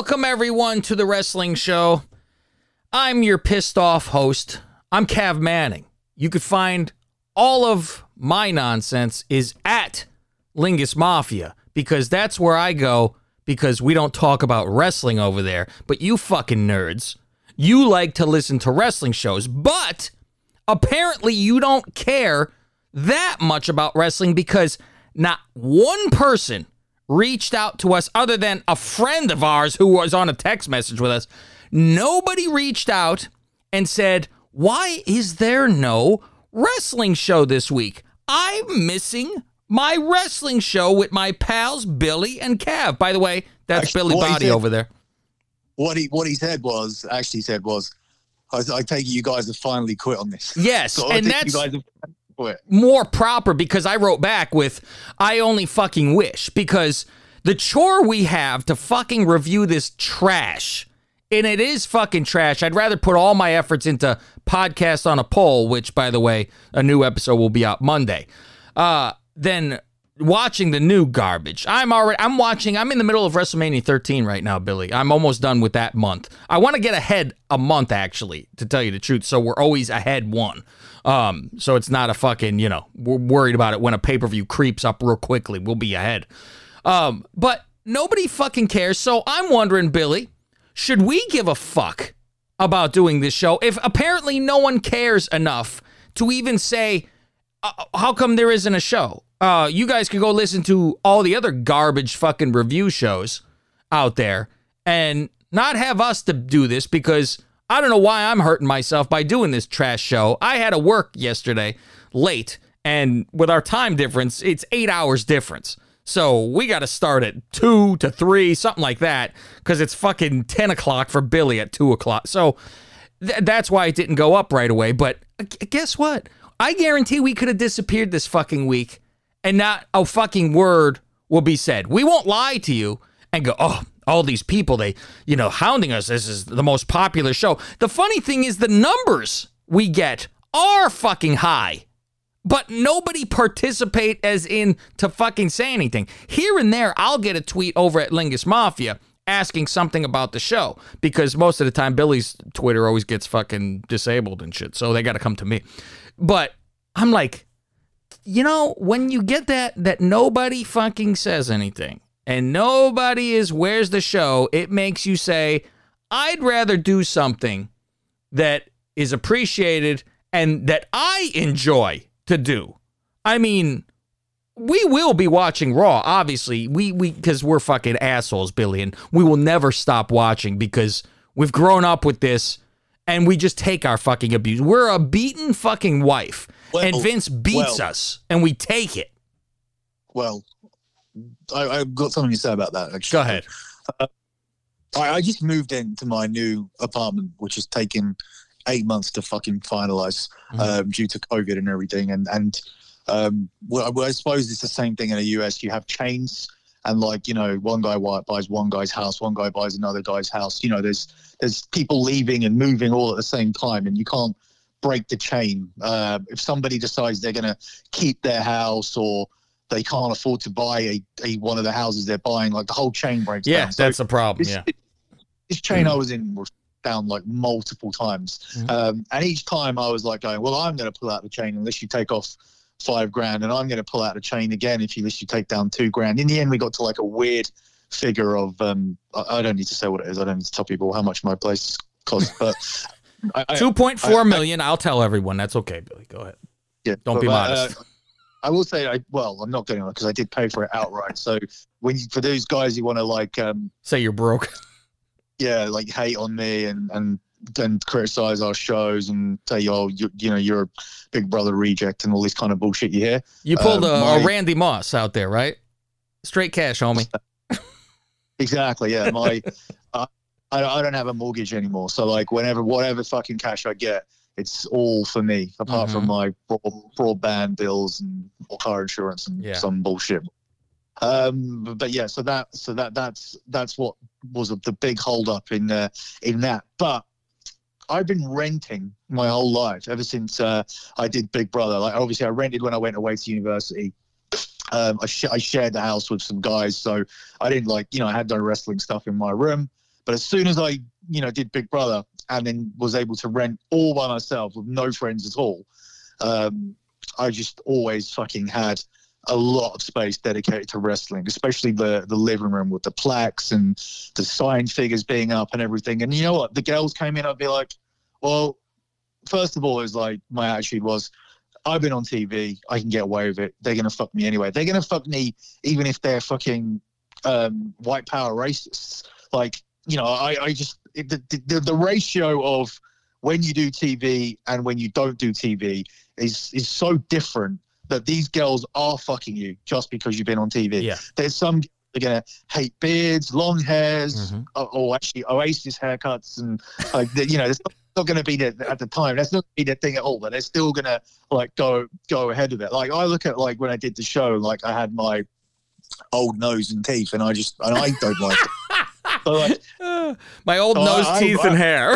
Welcome, everyone, to the wrestling show. I'm your pissed off host. I'm Cav Manning. You could find all of my nonsense is at Lingus Mafia, because that's where I go, because we don't talk about wrestling over there. But you fucking nerds, you like to listen to wrestling shows, but apparently you don't care that much about wrestling, because not one person reached out to us other than a friend of ours who was on a text message with us. Nobody reached out and said, why is there no wrestling show this week? I'm missing my wrestling show with my pals Billy and Cav. By the way, that's actually, Billy Body over there. What he said was, I take it you guys have finally quit on this. Yes, so and that's more proper, because I wrote back with, I only fucking wish, because the chore we have to fucking review this trash, and it is fucking trash. I'd rather put all my efforts into Podcast on a Pole, which, by the way, a new episode will be out Monday, than watching the new garbage. I'm in the middle of WrestleMania 13 right now, Billy. I'm almost done with that month. I want to get ahead a month, actually, to tell you the truth, so we're always ahead one. So it's not a fucking, we're worried about it when a pay-per-view creeps up real quickly. We'll be ahead. But nobody fucking cares. So I'm wondering, Billy, should we give a fuck about doing this show if apparently no one cares enough to even say, how come there isn't a show? You guys could go listen to all the other garbage fucking review shows out there and not have us to do this, because I don't know why I'm hurting myself by doing this trash show. I had to work yesterday late, and with our time difference, it's 8 hours difference. So we got to start at 2 to 3, something like that, because it's fucking 10 o'clock for Billy at 2 o'clock. So that's why it didn't go up right away. But guess what? I guarantee we could have disappeared this fucking week and not a fucking word will be said. We won't lie to you and go, oh, all these people, they, hounding us. This is the most popular show. The funny thing is the numbers we get are fucking high, but nobody participate as in to fucking say anything. Here and there, I'll get a tweet over at Lingus Mafia asking something about the show, because most of the time Billy's Twitter always gets fucking disabled and shit, so they got to come to me. But I'm like, when you get that nobody fucking says anything and nobody is, where's the show? It makes you say, I'd rather do something that is appreciated and that I enjoy to do. I mean, we will be watching Raw, obviously, because we're fucking assholes, Billy, and we will never stop watching because we've grown up with this and we just take our fucking abuse. We're a beaten fucking wife, and Vince beats us and we take it. Well, I've got something to say about that, actually. Go ahead. I just moved into my new apartment, which has taken 8 months to fucking finalize due to COVID and everything. And I suppose it's the same thing in the US. You have chains, and one guy buys one guy's house, one guy buys another guy's house. There's people leaving and moving all at the same time, and you can't break the chain. If somebody decides they're going to keep their house, or they can't afford to buy one of the houses they're buying, the whole chain breaks down. Yeah, that's a problem. This chain I was in was down multiple times. And each time I was going, well, I'm going to pull out the chain unless you take off $5,000, and I'm going to pull out the chain again unless you take down $2,000. In the end, we got to a weird figure of, I don't need to say what it is. I don't need to tell people how much my place costs, but 2.4 million. I'll tell everyone. That's okay, Billy. Go ahead. Yeah, don't be modest. I will say, I'm not going to, because I did pay for it outright. So for those guys who want to say you're broke, yeah, hate on me and then criticize our shows and say, oh, you're a Big Brother reject and all this kind of bullshit you hear. You pulled a Randy Moss out there, right? Straight cash, homie. Exactly. Yeah. I don't have a mortgage anymore, so whatever fucking cash I get, it's all for me, apart from my broadband bills and car insurance and some bullshit. But yeah, so that's what was the big hold up in that. But I've been renting my whole life ever since I did Big Brother. Obviously I rented when I went away to university. I shared the house with some guys, so I didn't I had no wrestling stuff in my room. But as soon as I, did Big Brother and then was able to rent all by myself with no friends at all, I just always fucking had a lot of space dedicated to wrestling, especially the living room with the plaques and the signed figures being up and everything. And you know what? The girls came in, I'd be like, well, first of all, it was like, my attitude was, I've been on TV. I can get away with it. They're going to fuck me anyway. They're going to fuck me even if they're fucking white power racists. Like, the ratio of when you do TV and when you don't do TV is so different that these girls are fucking you just because you've been on TV. Yeah. There's some they're going to hate beards, long hairs, or actually Oasis haircuts. And, there's not going to be that at the time. That's not going to be the thing at all, but they're still going to, like, go ahead of it. Like, I look at, like, when I did the show, like, I had my old nose and teeth, and I don't like it. So, like, my old nose, teeth, and hair.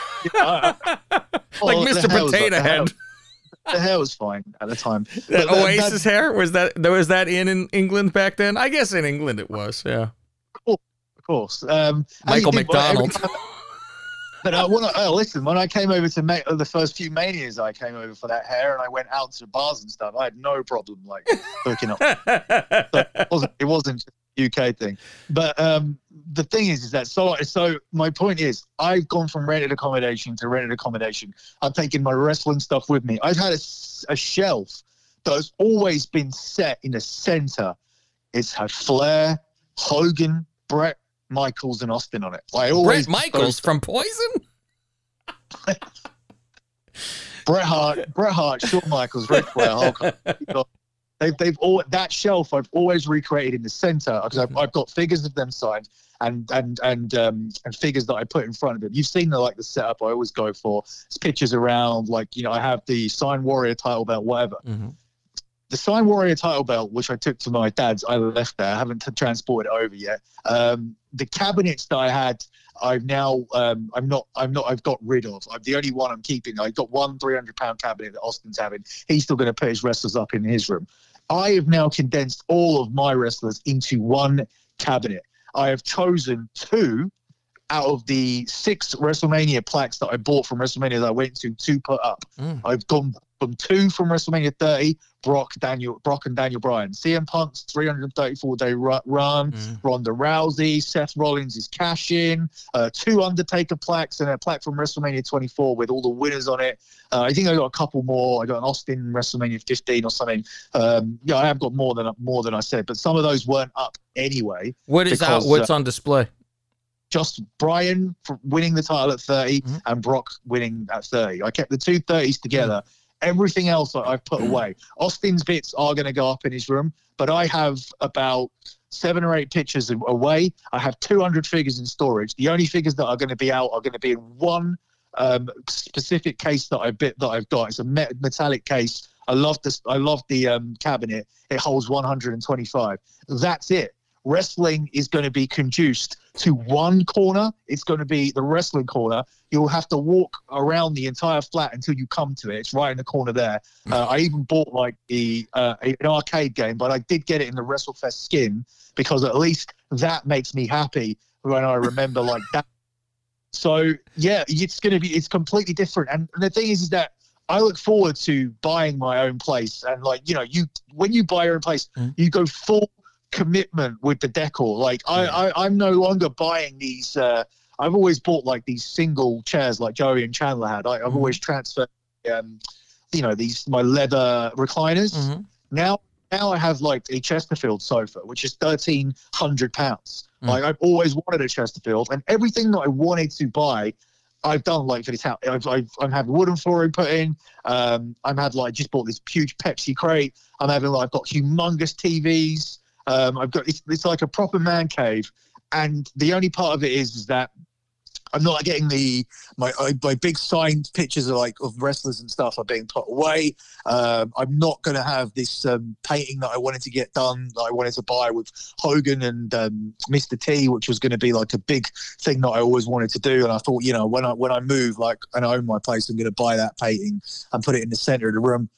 Like Mr. Potato Head. The hair was fine at the time. That Oasis hair? Was that in England back then? I guess in England it was, yeah. Of course. Michael McDonald. But listen, when I came over to the first few Manias, I came over for that hair, and I went out to bars and stuff. I had no problem, like, hooking up. So it wasn't just a UK thing. But the thing is that, so my point is, I've gone from rented accommodation to rented accommodation. I've taken my wrestling stuff with me. I've had a shelf that has always been set in the center. It's had Flair, Hogan, Bret, Michaels, and Austin on it. Bret Michaels from Poison? Bret Hart, Shawn Michaels, Ric Flair, Hulk Hogan. They've all that shelf I've always recreated in the center because I've got figures of them signed and figures that I put in front of them. You've seen the setup I always go for. It's pictures around, I have the Sign Warrior title belt, whatever. Mm-hmm. The Sign Warrior title belt, which I took to my dad's, I left there. I haven't transported it over yet. The cabinets that I had, I've now, I've got rid of. I'm the only one I'm keeping. I got one 300-pound cabinet that Austin's having. He's still going to put his wrestlers up in his room. I have now condensed all of my wrestlers into one cabinet. I have chosen 2 out of the 6 WrestleMania plaques that I bought from WrestleMania that I went to put up. I've gone from 2 from WrestleMania 30, Brock and Daniel Bryan. CM Punk's 334-day run, Ronda Rousey, Seth Rollins' cash-in, 2 Undertaker plaques, and a plaque from WrestleMania 24 with all the winners on it. I think I got a couple more. I got an Austin WrestleMania 15 or something. I have got more than I said, but some of those weren't up anyway. What is out? What's on display? Just Bryan for winning the title at 30 and Brock winning at 30. I kept the 2 30s together. Everything else I've put away. Austin's bits are going to go up in his room, but I have about 7 or 8 pictures away. I have 200 figures in storage. The only figures that are going to be out are going to be in one specific case that I've got. It's a metallic case. I love the cabinet. It holds 125. That's it. Wrestling is going to be conduced to one corner. It's going to be the wrestling corner. You'll have to walk around the entire flat until you come to it. It's right in the corner there. I even bought an arcade game, but I did get it in the WrestleFest skin because at least that makes me happy when I remember that. So yeah, it's completely different. And the thing is that I look forward to buying my own place. And when you buy your own place, you go full commitment with the decor. I'm no longer buying these I've always bought these single chairs like Joey and Chandler had. I've always transferred these my leather recliners. Now I have a Chesterfield sofa, which is £1,300. I've always wanted a Chesterfield, and everything that I wanted to buy I've done for this house. I've had wooden flooring put in. I've had just bought this huge Pepsi crate. I've got humongous TVs. I've got it's like a proper man cave, and the only part of it is that I'm not getting my big signed pictures of wrestlers and stuff are being put away. I'm not going to have this painting that I wanted to get done, that I wanted to buy with Hogan and Mr. T, which was going to be a big thing that I always wanted to do. And I thought, when I move and I own my place, I'm going to buy that painting and put it in the center of the room.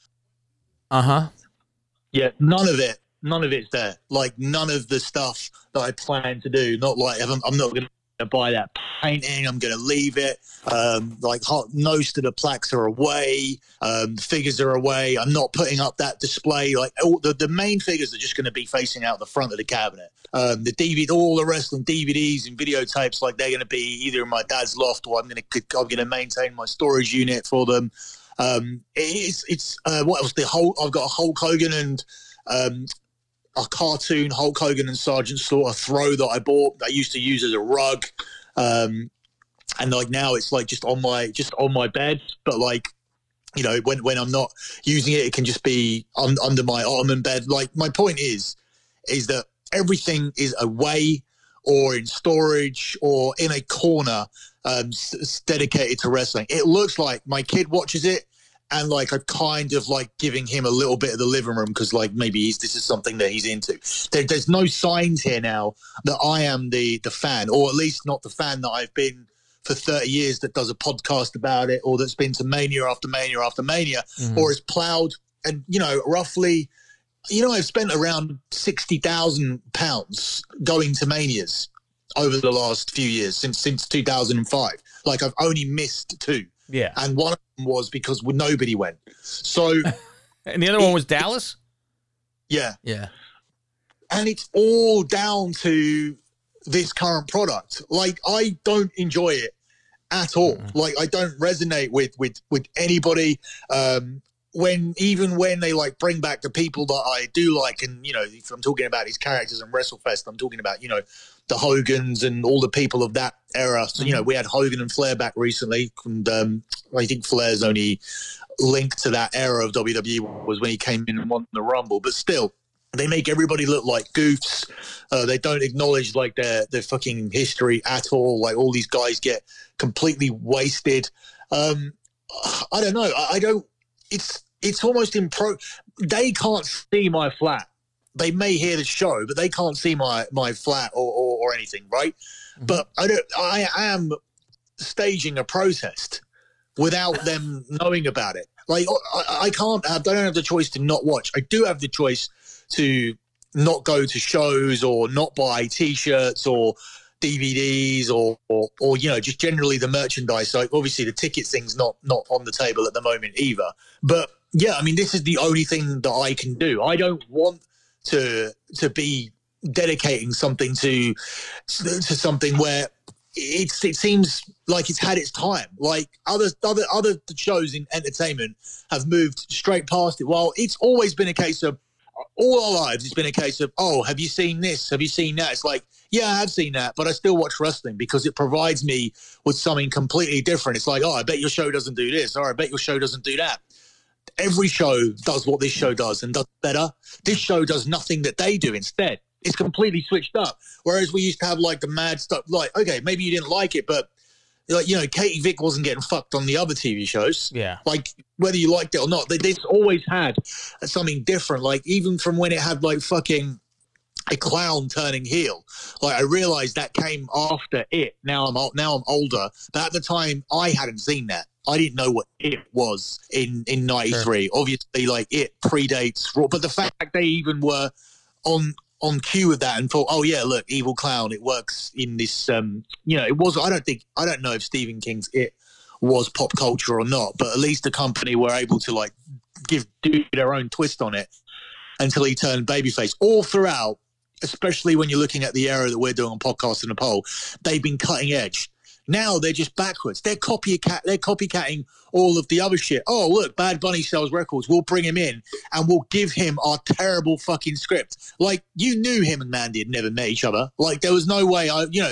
Yeah, none of it's there. None of the stuff that I plan to do. I'm not going to to buy that painting. I'm going to leave it. Most of the plaques are away. Figures are away. I'm not putting up that display. Like the main figures are just going to be facing out the front of the cabinet. The DVD, all the wrestling DVDs and videotapes, like they're going to be either in my dad's loft or I'm going to maintain my storage unit for them. What else? I've got a Hulk Hogan and a cartoon Hulk Hogan and Sergeant Slaughter throw that I bought that I used to use as a rug. And like now it's like just on my bed, but like, you know, when I'm not using it, it can just be under my ottoman bed. Like my point is that everything is away or in storage or in a corner dedicated to wrestling. It looks like my kid watches it and like I'm kind of like giving him a little bit of the living room because like maybe this is something that he's into. There's no signs here now that I am the fan, or at least not the fan that I've been for 30 years that does a podcast about it, or that's been to Mania after Mania after Mania, or is plowed and, you know, roughly, you know, I've spent around £60,000 going to Manias over the last few years since 2005. Like I've only missed 2. Yeah. And one of them was because nobody went. So and the other one was Dallas? Yeah. Yeah. And it's all down to this current product. Like I don't enjoy it at all. Like I don't resonate with anybody. When they like bring back the people that I do like, and you know, if I'm talking about these characters in WrestleFest, I'm talking about, you know, the Hogans and all the people of that era. So, you know, we had Hogan and Flair back recently, and I think Flair's only link to that era of WWE was when he came in and won the Rumble. But still, they make everybody look like goofs. They don't acknowledge like their fucking history at all. Like all these guys get completely wasted. I don't know. I don't. It's almost they can't see my flat. They may hear the show, but they can't see my flat or anything, right? But I am staging a protest without them knowing about it. Like I don't have the choice to not watch. I do have the choice to not go to shows or not buy T-shirts or DVDs or you know, just generally the merchandise. So obviously the ticket thing's not on the table at the moment either. But yeah, I mean, this is the only thing that I can do. I don't want to be dedicating something to something where it seems like it's had its time. Like other shows in entertainment have moved straight past it. Well, it's always been a case of all our lives. It's been a case of, oh, have you seen this? Have you seen that? It's like, yeah, I have seen that, but I still watch wrestling because it provides me with something completely different. It's like, oh, I bet your show doesn't do this, or I bet your show doesn't do that. Every show does what this show does and does better. This show does nothing that they do instead. It's completely switched up. Whereas we used to have like the mad stuff, like, okay, maybe you didn't like it, but like, you know, Katie Vick wasn't getting fucked on the other TV shows. Yeah. Like whether you liked it or not, they've always had something different. Like even from when it had like fucking a clown turning heel. Like I realized that came after it. Now I'm older, but at the time I hadn't seen that. I didn't know what it was in 93. Sure. Obviously, like it predates Raw, but the fact they even were on cue with that and thought, oh yeah, look, Evil Clown, it works in this. You know, it was. I don't know if Stephen King's It was pop culture or not, but at least the company were able to like do their own twist on it until he turned babyface. All throughout, especially when you're looking at the era that we're doing on Podcast and the Poll, they've been cutting edge. Now they're just backwards. They're copycatting all of the other shit. Oh, look, Bad Bunny sells records. We'll bring him in and we'll give him our terrible fucking script. Like, you knew him and Mandy had never met each other. Like, there was no way,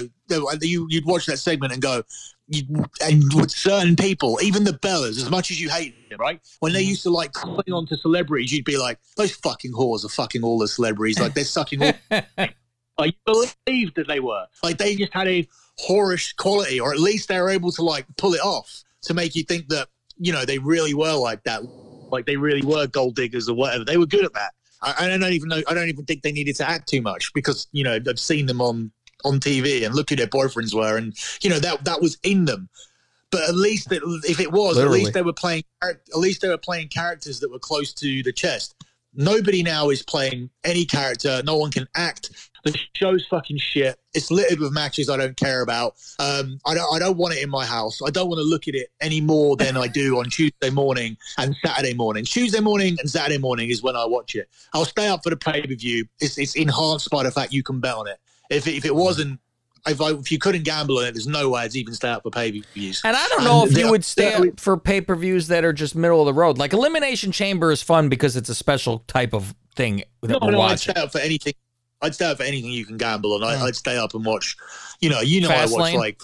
you'd watch that segment and go, and with certain people, even the Bellas, as much as you hate them, right? When they used to like cling on to celebrities, you'd be like, those fucking whores are fucking all the celebrities. Like, they're sucking all. Like, you believed that they were. Like, they just had a whorish quality, or at least they were able to like pull it off to make you think that, you know, they really were like that. Like they really were gold diggers or whatever. They were good at that. I don't even think they needed to act too much because, you know, I've seen them on TV and look who their boyfriends were, and you know that was in them. But at least if it was, literally, at least they were playing characters that were close to the chest. Nobody now is playing any character. No one can act. The show's fucking shit. It's littered with matches I don't care about. I don't want it in my house. I don't want to look at it any more than I do on Tuesday morning and Saturday morning. Tuesday morning and Saturday morning is when I watch it. I'll stay up for the pay-per-view. It's enhanced by the fact you can bet on it. If it wasn't, if you couldn't gamble on it, there's no way I'd even stay up for pay-per-views. And I don't know if you would stay up for pay-per-views that are just middle of the road. Like Elimination Chamber is fun because it's a special type of thing that we're watching. I'd stay up for anything. I'd stay up for anything you can gamble on. I'd stay up and watch. You know, I watch like.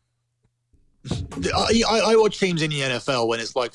I watch teams in the NFL when it's like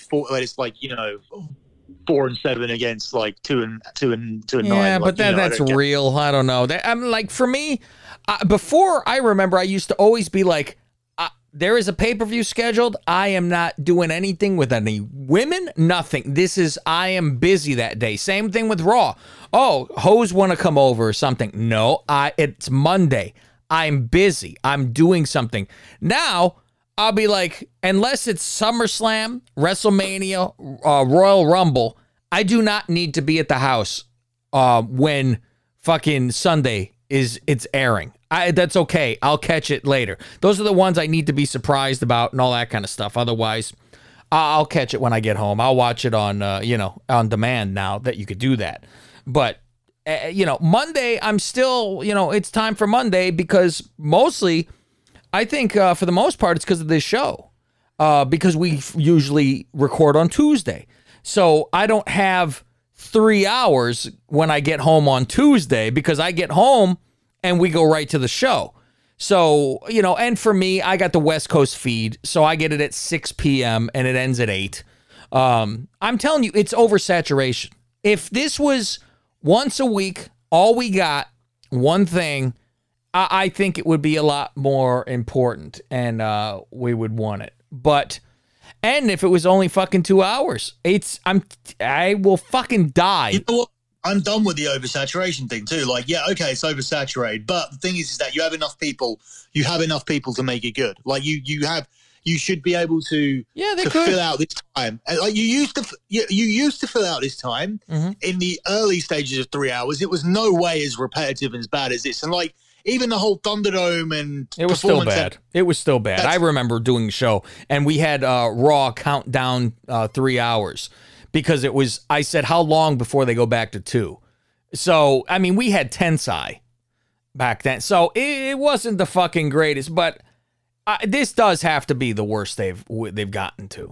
4-7 against like 2-9. Yeah, like, but that's real. I don't know. I'm like, for me, before I remember, I used to always be like, there is a pay-per-view scheduled. I am not doing anything with any women. Nothing. I am busy that day. Same thing with Raw. Oh, hoes want to come over or something. No, it's Monday. I'm busy. I'm doing something. Now, I'll be like, unless it's SummerSlam, WrestleMania, Royal Rumble, I do not need to be at the house when fucking Sunday it's airing. That's okay. I'll catch it later. Those are the ones I need to be surprised about and all that kind of stuff. Otherwise, I'll catch it when I get home. I'll watch it on on demand now that you could do that. But Monday, I'm still, it's time for Monday because mostly, I think for the most part, it's because of this show. Because we usually record on Tuesday. So I don't have 3 hours when I get home on Tuesday because I get home and we go right to the show. So, and for me, I got the West Coast feed. So I get it at 6 p.m. and it ends at 8. I'm telling you, it's oversaturation. If this was once a week, all we got, one thing, I think it would be a lot more important and we would want it. And if it was only fucking 2 hours, I will fucking die. You know what? I'm done with the oversaturation thing too. Like, yeah, okay, it's oversaturated, but the thing is that you have enough people to make it good. Like you should be able to fill out this time. And like you used to fill out this time in the early stages of 3 hours. It was no way as repetitive and as bad as this. And like even the whole Thunderdome and it was still bad. It was still bad. I remember doing the show and we had Raw count down 3 hours because it was. I said how long before they go back to 2. So I mean we had Tensai back then. So it wasn't the fucking greatest, but. This does have to be the worst they've gotten to.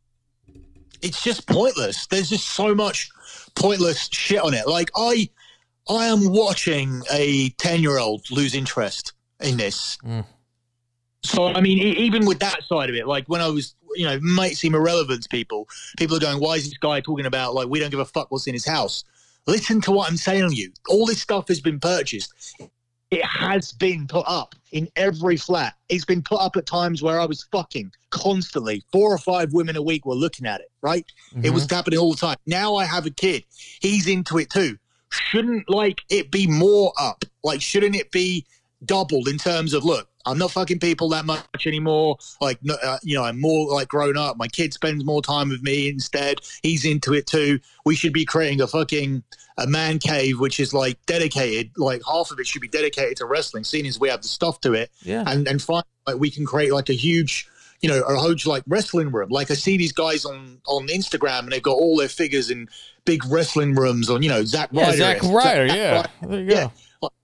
It's just pointless. There's just so much pointless shit on it. Like I am watching a 10-year-old lose interest in this. So I mean, even with that side of it, like when I was, it might seem irrelevant to people. People are going, "Why is this guy talking about like we don't give a fuck what's in his house?" Listen to what I'm saying to you. All this stuff has been purchased. It has been put up in every flat. It's been put up at times where I was fucking constantly. 4 or 5 women a week were looking at it, right? It was happening all the time. Now I have a kid. He's into it too. Shouldn't it be more up? Like, shouldn't it be doubled in terms of, look, I'm not fucking people that much anymore. Like, I'm more like grown up. My kid spends more time with me instead. He's into it too. We should be creating a man cave, which is like dedicated, like half of it should be dedicated to wrestling, seeing as we have the stuff to it. Yeah. And find like we can create like a huge, a huge like wrestling room. Like I see these guys on Instagram and they've got all their figures in big wrestling rooms on, Zack Ryder. Zack Ryder, yeah. There you go.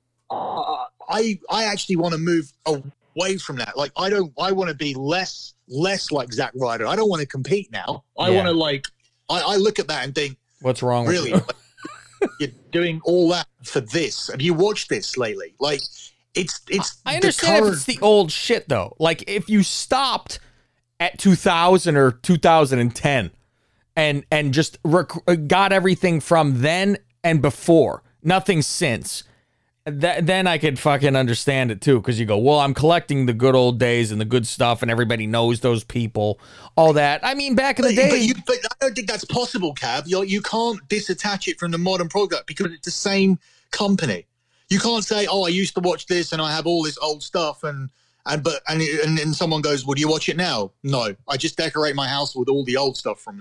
I actually want to move away from that. Like I want to be less like Zack Ryder. I don't want to compete now. I want to I look at that and think, what's wrong really? with you? You're doing all that for this. Have you watched this lately? Like it's I understand if it's the old shit though. Like if you stopped at 2000 or 2010 and just got everything from then and before, nothing since. Then I could fucking understand it too, because you go, well, I'm collecting the good old days and the good stuff, and everybody knows those people, all that. I mean, back in the day, but I don't think that's possible, Cav. You can't disattach it from the modern product because it's the same company. You can't say, oh, I used to watch this and I have all this old stuff, and someone goes, well, do you watch it now? No, I just decorate my house with all the old stuff from there.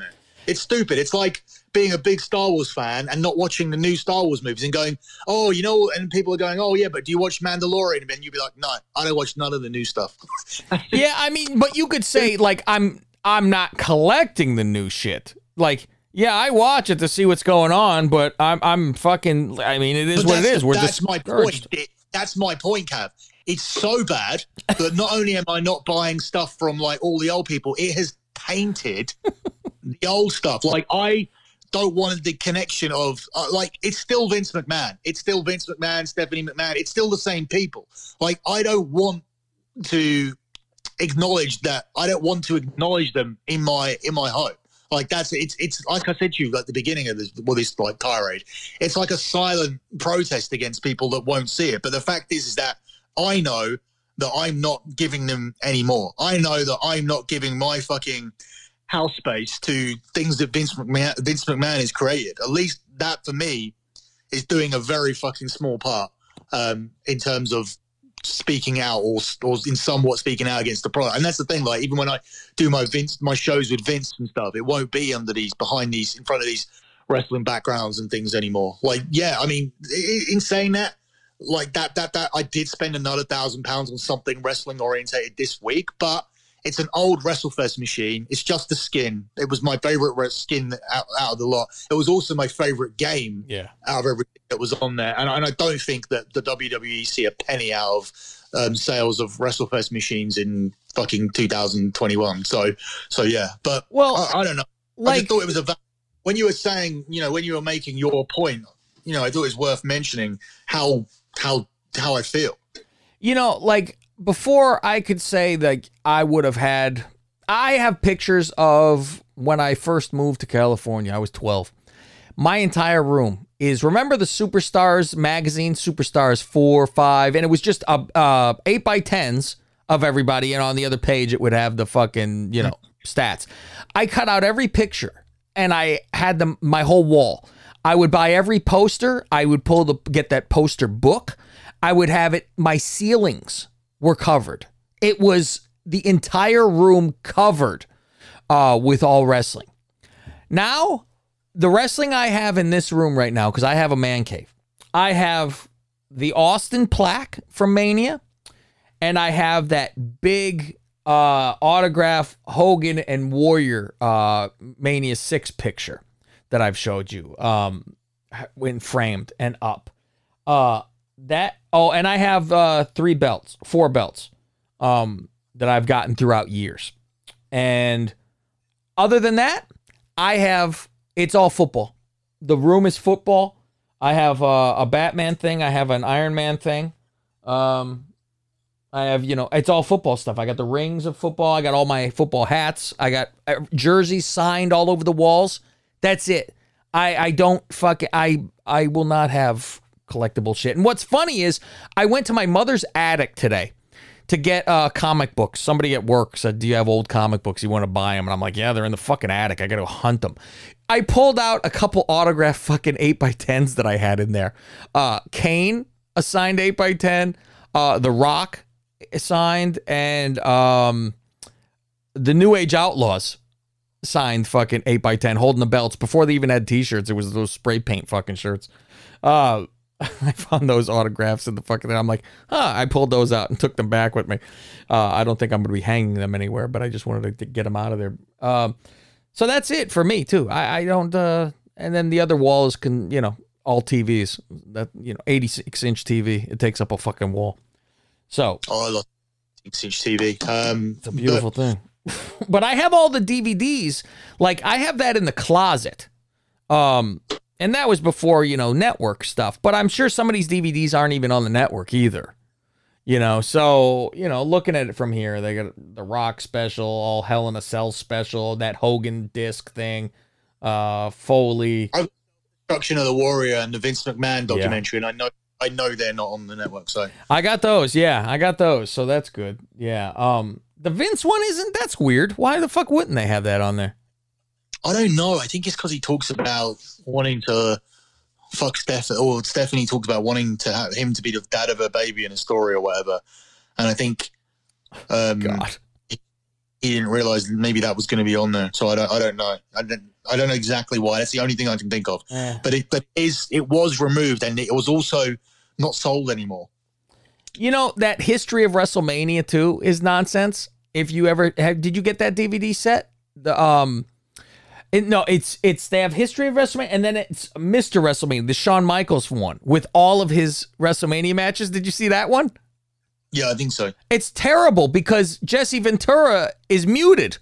It's stupid. It's like being a big Star Wars fan and not watching the new Star Wars movies and going, oh, you know, and people are going, oh, yeah, but do you watch Mandalorian? And you'd be like, no, I don't watch none of the new stuff. Yeah, I mean, but you could say, like, I'm not collecting the new shit. Like, yeah, I watch it to see what's going on, but I'm fucking, I mean, it is what it is. That's my point. That's my point, Cav. It's so bad that not only am I not buying stuff from, like, all the old people, it has tainted the old stuff. Like, I don't want the connection of, like, it's still Vince McMahon. It's still Vince McMahon, Stephanie McMahon. It's still the same people. Like, I don't want to acknowledge that. I don't want to acknowledge them in my home. Like, it's like I said to you at the beginning of this like tirade. It's like a silent protest against people that won't see it. But the fact is that I know that I'm not giving them any more. I know that I'm not giving my fucking house space to things that Vince McMahon has created. At least that, for me, is doing a very fucking small part in terms of speaking out or in somewhat speaking out against the product. And that's the thing, like, even when I do my shows with Vince and stuff, it won't be in front of these wrestling backgrounds and things anymore. Like, yeah, I mean, in saying that, like that I did spend another £1,000 on something wrestling orientated this week, but it's an old WrestleFest machine. It's just the skin. It was my favorite skin out of the lot. It was also my favorite game out of everything that was on there. And I don't think that the WWE see a penny out of sales of WrestleFest machines in fucking 2021. So yeah. But I don't know. Like, I just thought it was when you were saying, you know, when you were making your point, you know, I thought it was worth mentioning how I feel. You know, like, before I could say that I have pictures of when I first moved to California. I was 12. My entire room is, remember the Superstars magazine, Superstars 4, 5, and it was just 8x10s of everybody, and on the other page it would have the fucking, you know, stats. I cut out every picture, and I had them, my whole wall. I would buy every poster. I would get that poster book. I would have it, my ceilings were covered. It was the entire room covered with all wrestling. Now, the wrestling I have in this room right now, because I have a man cave, I have the Austin plaque from Mania, and I have that big autograph Hogan and Warrior Mania 6 picture that I've showed you when framed and up. And I have 4 belts that I've gotten throughout years. And other than that, it's all football. The room is football. I have a Batman thing. I have an Iron Man thing. I have, you know, it's all football stuff. I got the rings of football. I got all my football hats. I got jerseys signed all over the walls. That's it. I will not have collectible shit. And what's funny is I went to my mother's attic today to get comic books. Somebody at work said, do you have old comic books? You want to buy them? And I'm like, yeah, they're in the fucking attic. I got to hunt them. I pulled out a couple autographed fucking 8x10s that I had in there. Kane, a signed 8x10. The Rock, signed. And the New Age Outlaws, signed fucking 8x10, holding the belts. Before they even had t-shirts, it was those spray paint fucking shirts. I found those autographs in the fucking thing. I'm like, I pulled those out and took them back with me. I don't think I'm going to be hanging them anywhere, but I just wanted to get them out of there. So that's it for me too. I don't, and then the other wall is, all TVs, that, 86-inch TV. It takes up a fucking wall. So. Oh, I love 86-inch TV. It's a beautiful thing. But I have all the DVDs. Like, I have that in the closet. And that was before, network stuff. But I'm sure some of these DVDs aren't even on the network either. So, looking at it from here, they got the Rock special, All Hell in a Cell special, that Hogan disc thing, Foley. Destruction of the Warrior and the Vince McMahon documentary, and I know they're not on the network, so. I got those, yeah. I got those, so that's good. Yeah. The Vince one that's weird. Why the fuck wouldn't they have that on there? I don't know. I think it's because he talks about wanting to fuck Stephanie, or Stephanie talks about wanting to have him to be the dad of her baby in a story or whatever. And I think God. he didn't realize maybe that was going to be on there. So I don't know. I don't know exactly why. That's the only thing I can think of. But it was removed, and it was also not sold anymore. You know, that history of WrestleMania 2 is nonsense. If you ever did you get that DVD set? They have history of WrestleMania, and then it's Mr. WrestleMania, the Shawn Michaels one with all of his WrestleMania matches. Did you see that one? Yeah, I think so. It's terrible because Jesse Ventura is muted.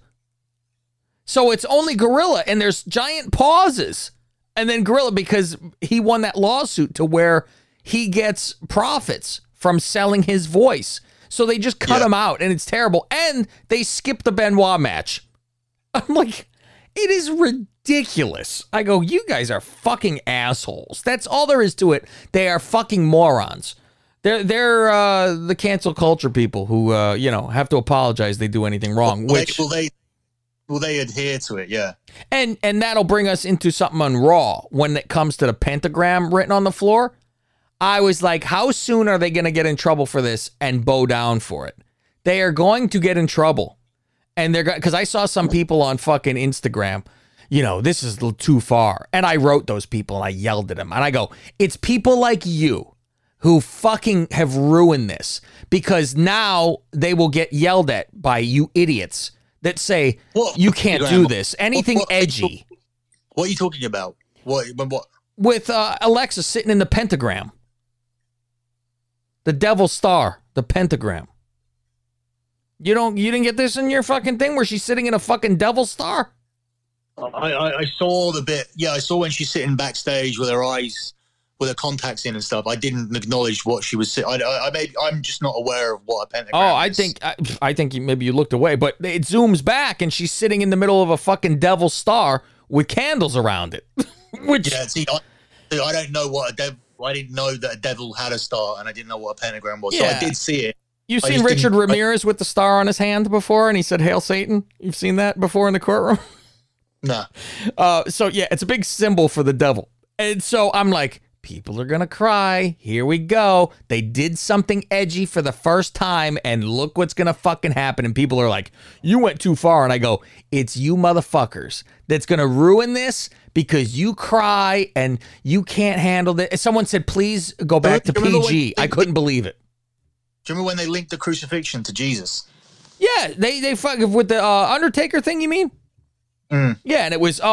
So it's only Gorilla, and there's giant pauses. And then Gorilla, because he won that lawsuit to where he gets profits from selling his voice. So they just cut him out, and it's terrible. And they skip the Benoit match. I'm like, it is ridiculous. I go, you guys are fucking assholes. That's all there is to it. They are fucking morons. They're the cancel culture people who have to apologize they do anything wrong. Will they adhere to it? Yeah. And that'll bring us into something on Raw when it comes to the pentagram written on the floor. I was like, how soon are they going to get in trouble for this and bow down for it? They are going to get in trouble. And they're because I saw some people on fucking Instagram, this is a little too far. And I wrote those people and I yelled at them. And I go, it's people like you who fucking have ruined this, because now they will get yelled at by you idiots that say, you can't do this. Anything edgy. What are you talking about? What? With Alexa sitting in the pentagram. The Devil Star, the pentagram. You didn't get this in your fucking thing where she's sitting in a fucking Devil Star? I saw the bit. Yeah, I saw when she's sitting backstage with her eyes, with her contacts in and stuff. I didn't acknowledge what she was sitting. I'm just not aware of what a pentagram is. I think maybe you looked away, but it zooms back and she's sitting in the middle of a fucking Devil Star with candles around it. See, I don't know what a devil. I didn't know that a devil had a star, and I didn't know what a pentagram was. Yeah. So I did see it. You've seen Richard Ramirez with the star on his hand before, and he said, "Hail Satan." You've seen that before in the courtroom? Nah. So yeah, it's a big symbol for the devil. And so I'm like, people are going to cry. Here we go. They did something edgy for the first time, and look what's going to fucking happen. And people are like, you went too far. And I go, it's you motherfuckers that's going to ruin this because you cry and you can't handle it. Someone said, please go back to PG. I couldn't believe it. Do you remember when they linked the crucifixion to Jesus? Yeah, they fucking with the Undertaker thing, you mean? Mm. Yeah, and it was,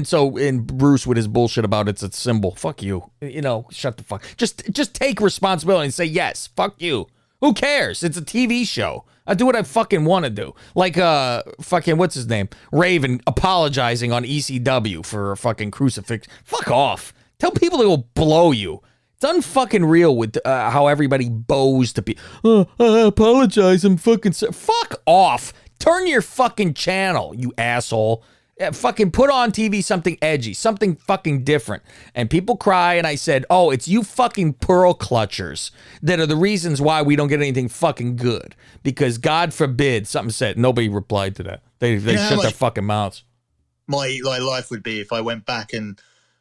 and Bruce with his bullshit about it's a symbol. Fuck you. Shut the fuck. Just take responsibility and say, yes, fuck you. Who cares? It's a TV show. I do what I fucking want to do. Like, fucking, what's his name? Raven apologizing on ECW for a fucking crucifix. Fuck off. Tell people they will blow you. It's unfucking real with how everybody bows to people. Oh, I apologize. I'm fucking sorry. Fuck off. Turn your fucking channel, you asshole. Fucking put on TV something edgy, something fucking different. And people cry, and I said, oh, it's you fucking pearl clutchers that are the reasons why we don't get anything fucking good. Because God forbid, something said, nobody replied to that. They shut their fucking mouths. My life would be if I went back and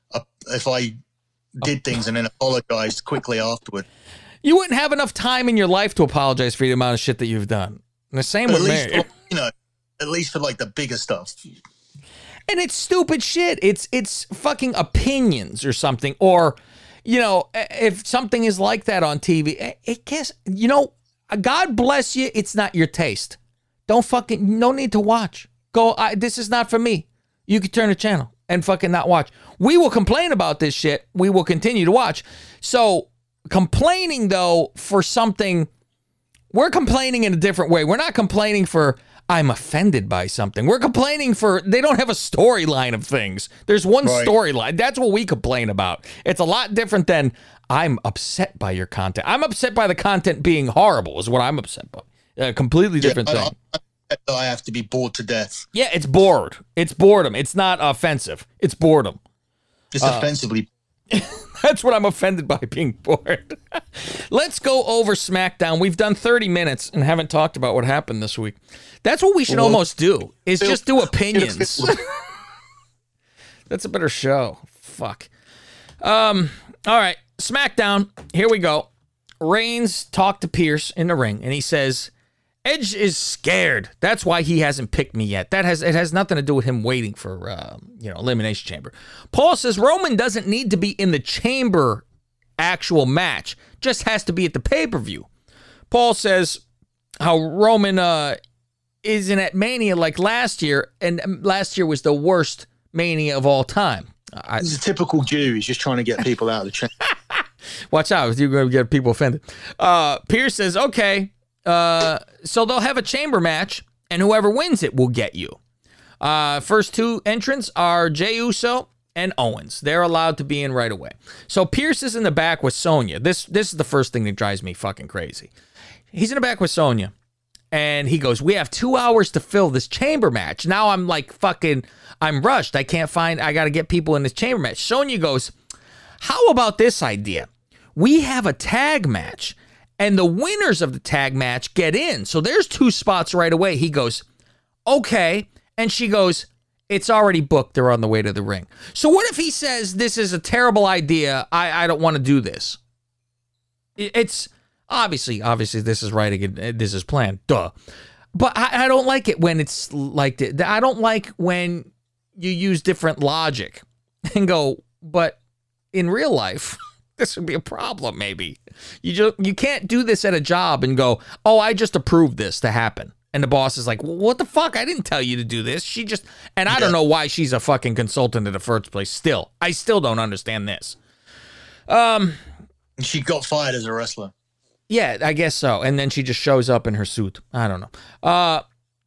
if I did things and then apologized quickly afterward. You wouldn't have enough time in your life to apologize for the amount of shit that you've done. And the same with me. At least for like the bigger stuff. And it's stupid shit. It's fucking opinions or something. Or, if something is like that on TV, it guess, God bless you. It's not your taste. No need to watch. Go, this is not for me. You can turn the channel and fucking not watch. We will complain about this shit. We will continue to watch. So complaining though for something, we're complaining in a different way. We're not complaining for, I'm offended by something. We're complaining for, they don't have a storyline of things. There's one storyline. That's what we complain about. It's a lot different than, I'm upset by your content. I'm upset by the content being horrible is what I'm upset by. A completely different thing. I have to be bored to death. Yeah, it's bored. It's boredom. It's not offensive. It's boredom. Just offensively. That's what I'm offended by, being bored. Let's go over SmackDown. We've done 30 minutes and haven't talked about what happened this week. That's what we should almost do, is just do opinions. That's a better show. Fuck. All right, SmackDown. Here we go. Reigns talked to Pierce in the ring, and he says, Edge is scared. That's why he hasn't picked me yet. It has nothing to do with him waiting for Elimination Chamber. Paul says Roman doesn't need to be in the Chamber actual match, just has to be at the pay-per-view. Paul says how Roman isn't at Mania like last year, and last year was the worst Mania of all time. He's a typical Jew. He's just trying to get people out of the chamber. Watch out, you're going to get people offended. Pierce says, okay, so they'll have a chamber match, and whoever wins it will get you. First two entrants are Jey Uso and Owens. They're allowed to be in right away. So Pierce is in the back with Sonya. This is the first thing that drives me fucking crazy. He's in the back with Sonya, and he goes, we have 2 hours to fill this chamber match. Now I'm like I'm rushed. I got to get people in this chamber match. Sonya goes, how about this idea? We have a tag match, and the winners of the tag match get in. So there's 2 spots right away. He goes, okay. And she goes, it's already booked. They're on the way to the ring. So what if he says, this is a terrible idea. I don't want to do this. It's obviously this is right again. This is planned. Duh. But I don't like it when it's like that. I don't like when you use different logic and go, but in real life, this would be a problem maybe. You can't do this at a job and go, oh, I just approved this to happen. And the boss is like, well, what the fuck? I didn't tell you to do this. I don't know why she's a fucking consultant in the first place. I still don't understand this. She got fired as a wrestler. Yeah, I guess so. And then she just shows up in her suit. I don't know.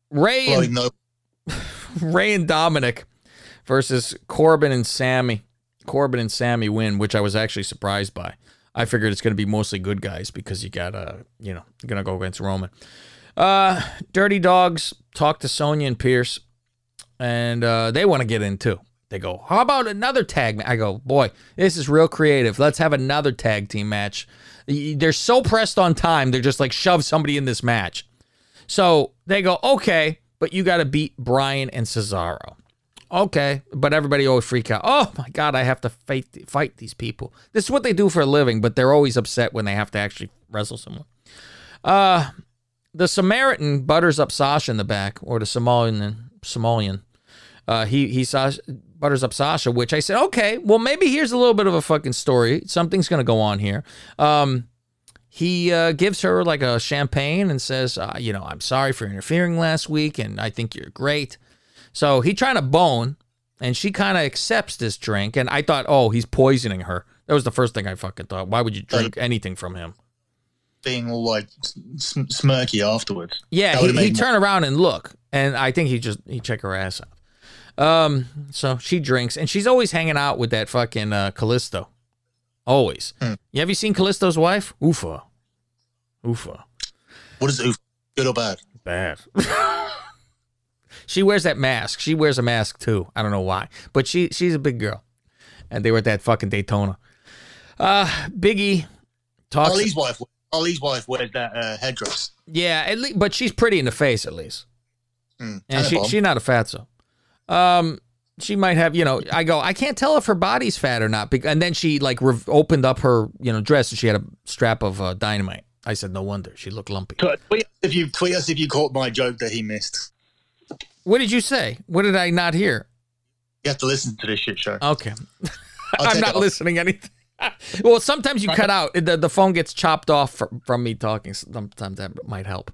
Ray and Dominic versus Corbin and Sammy. Corbin and Sammy win, which I was actually surprised by. I figured it's going to be mostly good guys because you got, you're going to go against Roman. Dirty Dogs talk to Sonya and Pierce, and they want to get in too. They go, how about another tag match? I go, boy, this is real creative. Let's have another tag team match. They're so pressed on time, they're just like, shove somebody in this match. So they go, okay, but you got to beat Bryan and Cesaro. Okay, but everybody always freak out. Oh my God, I have to fight these people. This is what they do for a living, but they're always upset when they have to actually wrestle someone. The Samaritan butters up Sasha in the back, or the Somalian. He butters up Sasha, which I said, okay, well, maybe here's a little bit of a fucking story. Something's going to go on here. He gives her like a champagne and says, I'm sorry for interfering last week, and I think you're great. So he trying to bone, and she kind of accepts this drink, and I thought, oh, he's poisoning her. That was the first thing I fucking thought. Why would you drink anything from him? Being all like smirky afterwards. Yeah, he turned around and look, and I think he checked her ass out. So she drinks, and she's always hanging out with that fucking Callisto. Always. Have you seen Callisto's wife? Ufa. What is Ufa? Good or bad? Bad. She wears that mask. She wears a mask too. I don't know why, but she's a big girl, and they were at that fucking Daytona. Biggie talks. Ali's wife wears that headdress. Yeah, but she's pretty in the face at least, and she's not a fatso. She might have, I go, I can't tell if her body's fat or not. And then she like opened up her, dress, and she had a strap of dynamite. I said, no wonder she looked lumpy. Tweet us if you caught my joke that he missed. What did you say? What did I not hear? You have to listen to this shit show. Okay. I'm not listening anything. Well, sometimes you cut out. The phone gets chopped off from me talking. Sometimes that might help.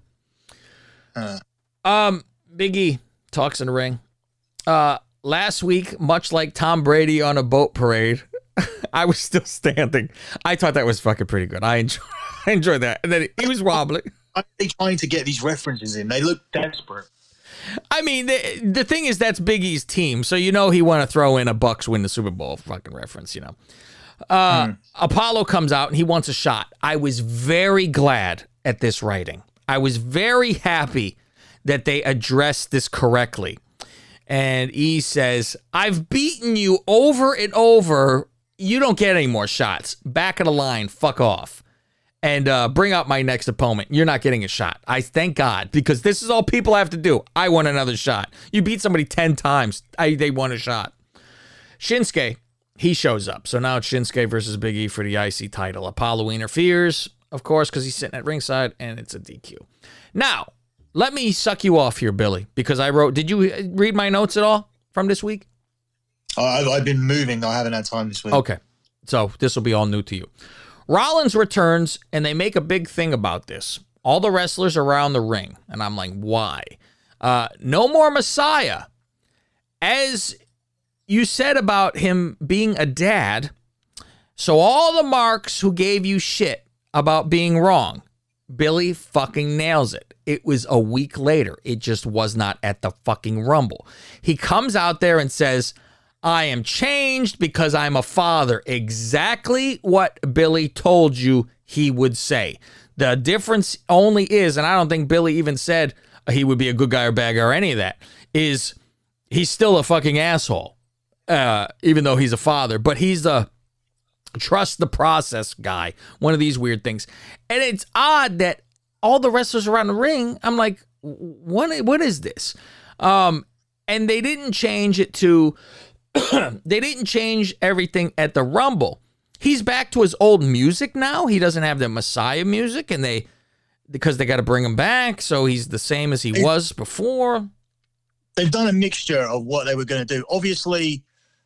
Big E talks in the ring. Last week, much like Tom Brady on a boat parade, I was still standing. I thought that was fucking pretty good. I enjoyed that. And then he was wobbling. Are they trying to get these references in? They look desperate. I mean, the thing is, that's Big E's team, so he want to throw in a Bucks win the Super Bowl fucking reference, Apollo comes out and he wants a shot. I was very glad at this writing. I was very happy that they addressed this correctly. And E says, I've beaten you over and over. You don't get any more shots. Back of the line, fuck off. And bring out my next opponent. You're not getting a shot. I thank God, because this is all people have to do. I want another shot. You beat somebody 10 times. They want a shot. Shinsuke, he shows up. So now it's Shinsuke versus Big E for the IC title. Apollo interferes, of course, because he's sitting at ringside, and it's a DQ. Now, let me suck you off here, Billy, because I wrote. Did you read my notes at all from this week? I've been moving. I haven't had time this week. Okay, so this will be all new to you. Rollins returns, and they make a big thing about this. All the wrestlers around the ring, and I'm like, why? No more Messiah. As you said about him being a dad, so all the marks who gave you shit about being wrong, Billy fucking nails it. It was a week later. It just was not at the fucking Rumble. He comes out there and says, I am changed because I'm a father. Exactly what Billy told you he would say. The difference only is, and I don't think Billy even said he would be a good guy or bad guy or any of that, is he's still a fucking asshole, even though he's a father. But he's the trust the process guy, one of these weird things. And it's odd that all the wrestlers around the ring, I'm like, what is this? And they didn't change it to, they didn't change everything at the Rumble. He's back to his old music now. He doesn't have the Messiah music, and because they got to bring him back, so he's the same as he was before. They've done a mixture of what they were going to do. Obviously,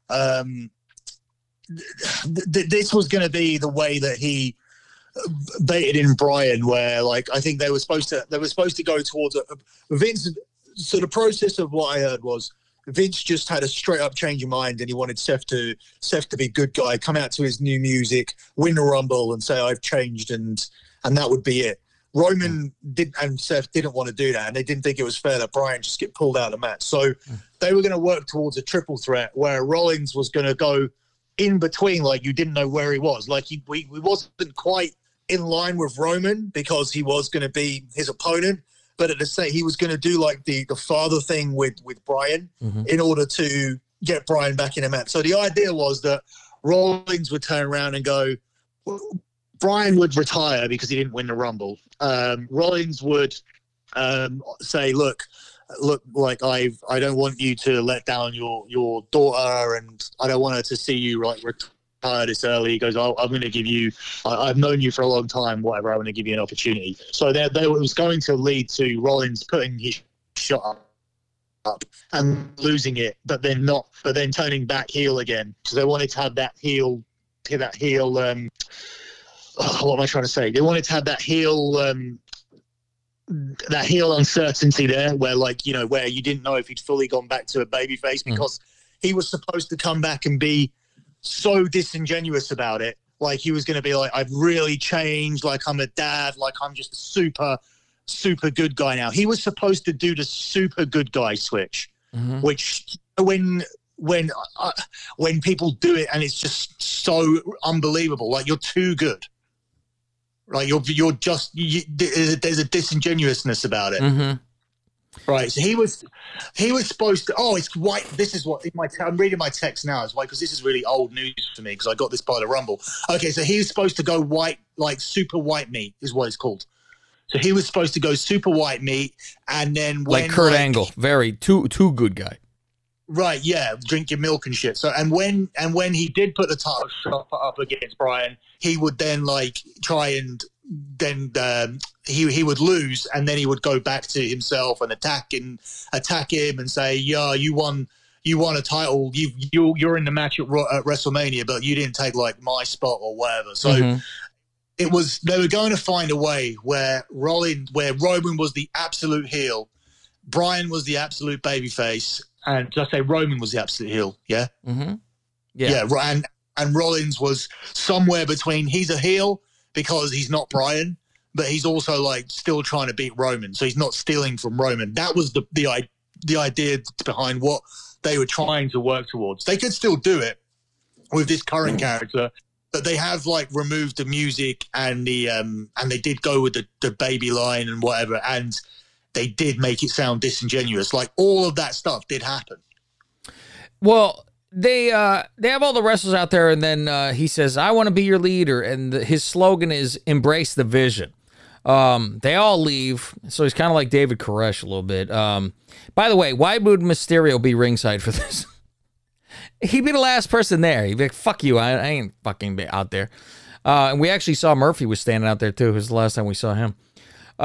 this was going to be the way that he baited in Bryan, where like I think they were supposed to go towards Vince. So the process of what I heard was Vince just had a straight up change of mind, and he wanted Seth to be good guy, come out to his new music, win the Rumble, and say I've changed, and that would be it. Roman and Seth didn't want to do that, and they didn't think it was fair that Bryan just get pulled out of the match. So they were going to work towards a triple threat where Rollins was going to go in between, like you didn't know where he was, like he wasn't quite in line with Roman because he was going to be his opponent. But at the same, he was going to do like the father thing with Bryan in order to get Bryan back in a match. So the idea was that Rollins would turn around and go, Bryan would retire because he didn't win the Rumble. Rollins would say, look, like I don't want you to let down your daughter, and I don't want her to see you like retire this early. He goes, I'm going to give you, I've known you for a long time, whatever, I want to give you an opportunity. So there was going to lead to Rollins putting his shot up and losing it, but then turning back heel again, because they wanted to have that heel what am I trying to say? They wanted to have that heel uncertainty there, where like, you know, where you didn't know if he'd fully gone back to a babyface, because he was supposed to come back and be so disingenuous about it. Like he was going to be like, I've really changed. Like I'm a dad. Like I'm just a super, super good guy now. He was supposed to do the super good guy switch, which when people do it and it's just so unbelievable, like you're too good. Right, there's a disingenuousness about it. Right, so he was supposed to. Oh, it's white. This is what I'm reading my text now. It's white because this is really old news for me because I got this by the Rumble. Okay, so he was supposed to go white, like super white meat is what it's called. So he was supposed to go super white meat, and then when, like Kurt Angle, very too good guy. Right, yeah, drink your milk and shit. So and when he did put the title shot up against Bryan, he would then like try and then he would lose, and then he would go back to himself and attack him and say, yeah, you won a title, you're in the match at WrestleMania, but you didn't take like my spot or whatever. So they were going to find a way where Roman was the absolute heel, Bryan was the absolute babyface, and just say Roman was the absolute heel. Yeah. Yeah. And Rollins was somewhere between. He's a heel because he's not Bryan, but he's also like still trying to beat Roman, so he's not stealing from Roman. That was the idea behind what they were trying to work towards. They could still do it with this current character, but they have like removed the music and the and they did go with the baby line and whatever, and they did make it sound disingenuous. Like all of that stuff did happen. Well, they have all the wrestlers out there, and then he says, I want to be your leader, and his slogan is embrace the vision. They all leave, so he's kind of like David Koresh a little bit. By the way, why would Mysterio be ringside for this? He'd be the last person there. He'd be like, fuck you, I ain't fucking out there. And we actually saw Murphy was standing out there too. It was the last time we saw him.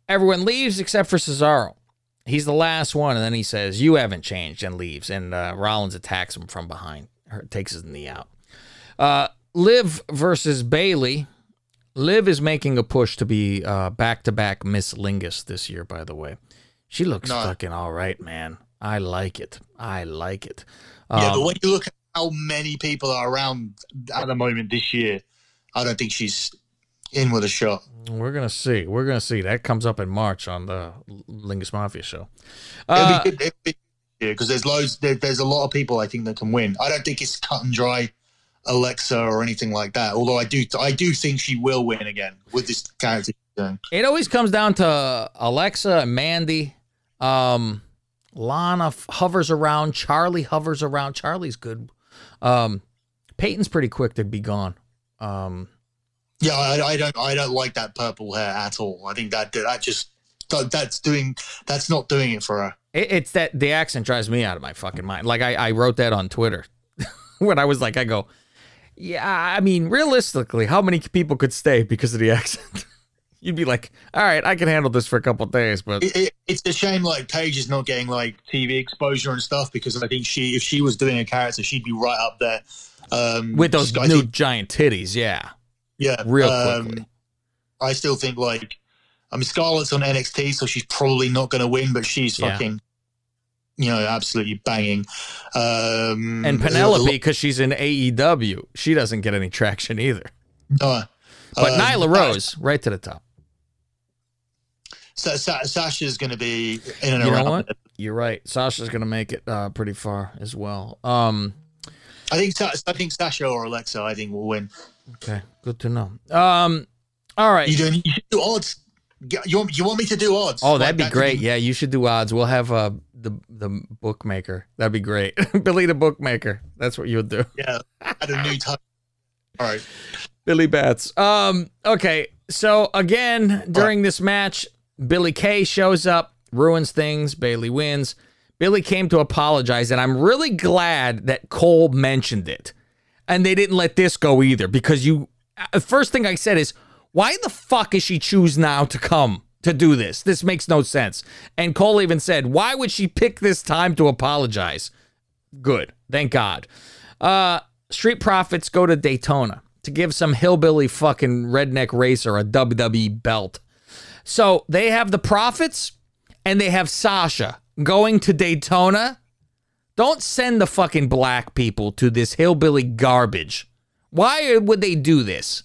everyone leaves except for Cesaro. He's the last one, and then he says, "You haven't changed," and leaves. And Rollins attacks him from behind, takes his knee out. Liv versus Bayley. Liv is making a push to be back-to-back Miss Lingus this year, by the way. She looks fucking all right, man. I like it. Yeah, but when you look at how many people are around at the moment this year, I don't think she's in with a shot. We're gonna see. That comes up in March on the Lingus Mafia show. It'll be good because there's a lot of people I think that can win. I don't think it's cut and dry Alexa or anything like that. Although I do think she will win again with this character. It always comes down to Alexa and Mandy. Lana hovers around. Charlie hovers around. Charlie's good. Peyton's pretty quick to be gone. Yeah, I don't like that purple hair at all. I think that's not doing it for her. It's that the accent drives me out of my fucking mind. Like I wrote that on Twitter when I was like, I go, yeah, I mean, realistically, how many people could stay because of the accent? You'd be like, all right, I can handle this for a couple of days, but it's a shame like Paige is not getting like TV exposure and stuff, because I think if she was doing a character, she'd be right up there with those new giant titties. Yeah, real quickly. I still think Scarlett's on NXT, so she's probably not going to win, but she's fucking, absolutely banging. And Penelope, because she's in AEW, she doesn't get any traction either. No. But Nyla Rose, right to the top. So Sasha's going to be in and around. You know what? You're right. Sasha's going to make it pretty far as well. I think Sasha or Alexa, will win. Okay, good to know. All right. You should do odds. You want me to do odds? Oh, that'd be great. Yeah, you should do odds. We'll have the bookmaker. That'd be great. Billy the bookmaker. That's what you would do. Yeah, at a new time. All right. Billy Bats. Okay, so again, during this match, Billy Kay shows up, ruins things, Bayley wins. Billy came to apologize, and I'm really glad that Cole mentioned it. And they didn't let this go either, because first thing I said is, why the fuck is she choose now to come to do this? This makes no sense. And Cole even said, why would she pick this time to apologize? Good. Thank God. Street Profits go to Daytona to give some hillbilly fucking redneck racer a WWE belt. So they have the Profits and they have Sasha going to Daytona. Don't send the fucking black people to this hillbilly garbage. Why would they do this?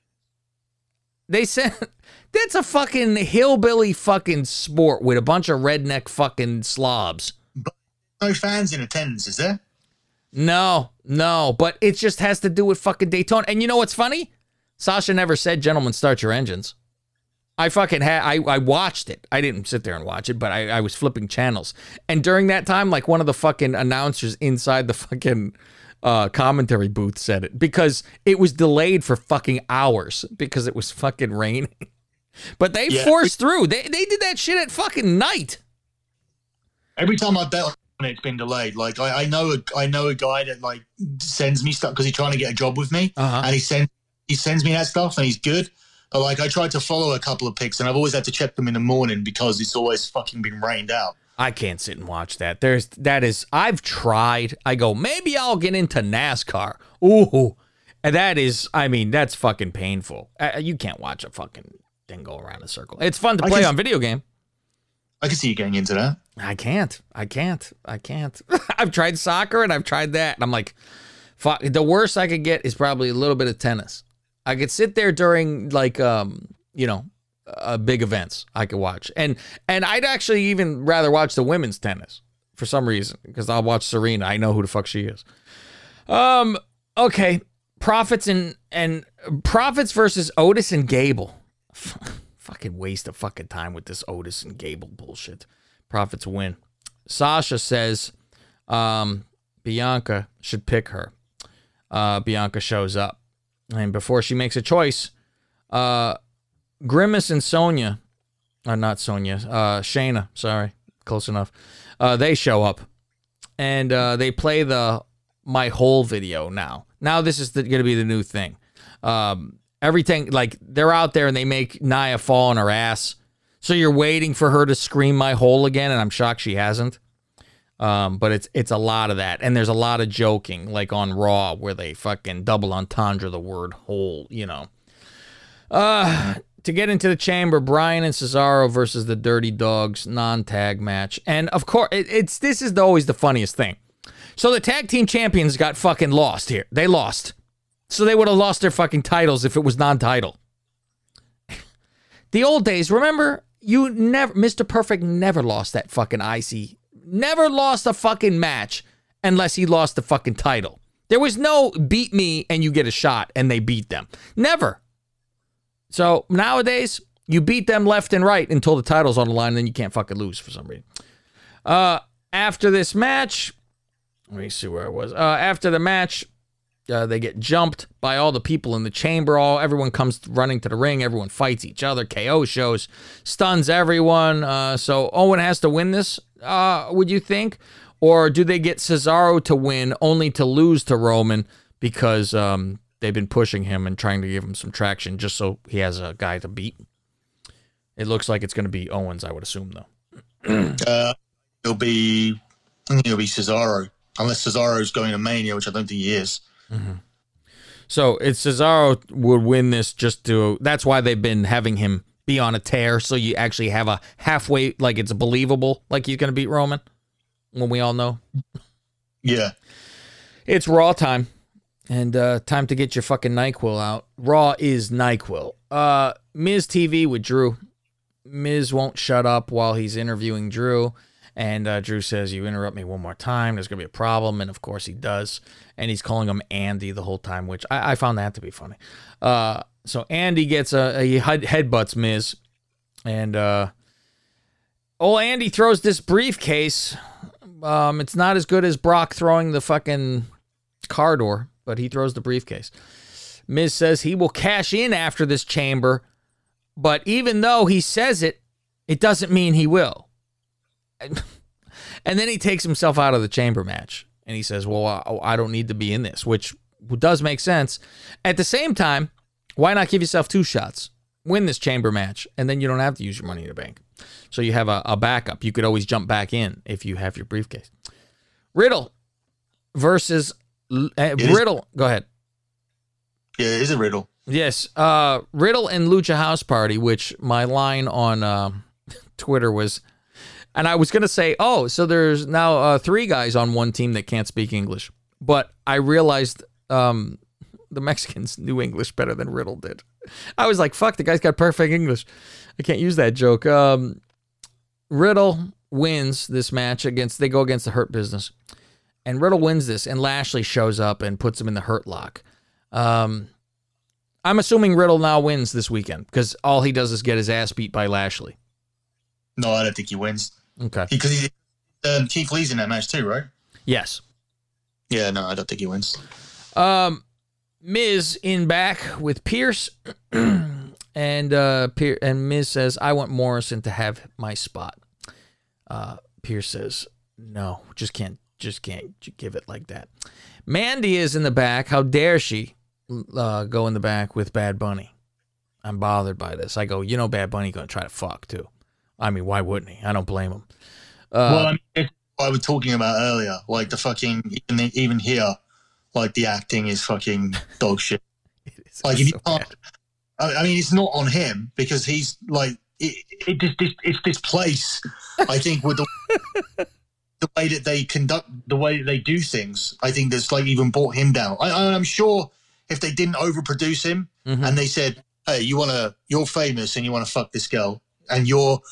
They sent... That's a fucking hillbilly fucking sport with a bunch of redneck fucking slobs. But no fans in attendance, is there? No, but it just has to do with fucking Daytona. And you know what's funny? Sasha never said, "Gentlemen, start your engines." I watched it. I didn't sit there and watch it, but I was flipping channels. And during that time, like one of the fucking announcers inside the fucking commentary booth said it, because it was delayed for fucking hours because it was fucking raining. But they forced through. They did that shit at fucking night. Every time I bet on it, it's been delayed. Like I know a guy that like sends me stuff because he's trying to get a job with me, and he sends me that stuff, and he's good. But like I tried to follow a couple of picks, and I've always had to check them in the morning because it's always fucking been rained out. I can't sit and watch that. I've tried. I go, maybe I'll get into NASCAR. Ooh, and that's fucking painful. You can't watch a fucking thing go around in a circle. It's fun to play on video game. I can see you getting into that. I can't. I've tried soccer and I've tried that. And I'm like, fuck, the worst I could get is probably a little bit of tennis. I could sit there during like, big events I could watch. And I'd actually even rather watch the women's tennis for some reason, because I'll watch Serena. I know who the fuck she is. Okay. Profits and Profits versus Otis and Gable. Fucking waste of fucking time with this Otis and Gable bullshit. Profits win. Sasha says Bianca should pick her. Bianca shows up. And before she makes a choice, Grimace and Shayna, sorry, close enough. They show up. And they play the My Whole video now. Now this is going to be the new thing. Everything, like, they're out there and they make Nia fall on her ass. So you're waiting for her to scream my hole again, and I'm shocked she hasn't. But it's a lot of that. And there's a lot of joking, like on Raw, where they fucking double entendre the word hole, you know. To get into the chamber, Bryan and Cesaro versus the Dirty Dogs non-tag match. And of course, this is always the funniest thing. So the tag team champions got fucking lost here. They lost. So they would have lost their fucking titles if it was non-title. The old days, remember? Mr. Perfect never lost that fucking IC. Never lost a fucking match unless he lost the fucking title. There was no beat me and you get a shot and they beat them. Never. So nowadays, you beat them left and right until the title's on the line, and then you can't fucking lose for some reason. After this match, let me see where I was. After the match, they get jumped by all the people in the chamber. Everyone comes running to the ring. Everyone fights each other. KO shows, stuns everyone. So Owen has to win this, would you think? Or do they get Cesaro to win only to lose to Roman because they've been pushing him and trying to give him some traction just so he has a guy to beat? It looks like it's going to be Owens, I would assume, though. It'll be Cesaro, unless Cesaro's going to Mania, which I don't think he is. Mm-hmm. So it's Cesaro would win this that's why they've been having him be on a tear, so you actually have a halfway, like it's believable, like he's going to beat Roman, when we all know. Yeah. It's Raw time, and time to get your fucking NyQuil out. Raw is NyQuil. Miz TV with Drew. Miz won't shut up while he's interviewing Drew. And Drew says, you interrupt me one more time, there's going to be a problem. And, of course, he does. And he's calling him Andy the whole time, which I found that to be funny. So Andy gets he headbutts Miz. And old Andy throws this briefcase. It's not as good as Brock throwing the fucking car door, but he throws the briefcase. Miz says he will cash in after this chamber. But even though he says it, it doesn't mean he will. And then he takes himself out of the chamber match. And he says, well, I don't need to be in this, which does make sense. At the same time, why not give yourself 2 shots? Win this chamber match, and then you don't have to use your money in the bank. So you have a backup. You could always jump back in if you have your briefcase. Riddle versus Riddle. Go ahead. Yeah, it is a Riddle. Yes. Riddle and Lucha House Party, which my line on Twitter was... And I was going to say, so there's now 3 guys on one team that can't speak English. But I realized the Mexicans knew English better than Riddle did. I was like, fuck, the guy's got perfect English. I can't use that joke. Riddle wins this match they go against the Hurt Business. And Riddle wins this, and Lashley shows up and puts him in the Hurt Lock. I'm assuming Riddle now wins this weekend, because all he does is get his ass beat by Lashley. No, I don't think he wins. Okay. Because Keith Lee's in that match too, right? Yes. Yeah, no, I don't think he wins. Miz in back with Pierce, and Miz says, I want Morrison to have my spot. Pierce says, no, just can't give it like that. Mandy is in the back. How dare she go in the back with Bad Bunny? I'm bothered by this. I go, Bad Bunny going to try to fuck too. I mean, why wouldn't he? I don't blame him. Well, I mean, it's what I was talking about earlier. Like the fucking, even here, like the acting is fucking dog shit. Like if you can't, I mean, it's not on him because he's like, it's this place. I think with the way that they conduct, the way that they do things, I think that's like even brought him down. I'm sure if they didn't overproduce him and they said, hey, you're famous and you want to fuck this girl and you're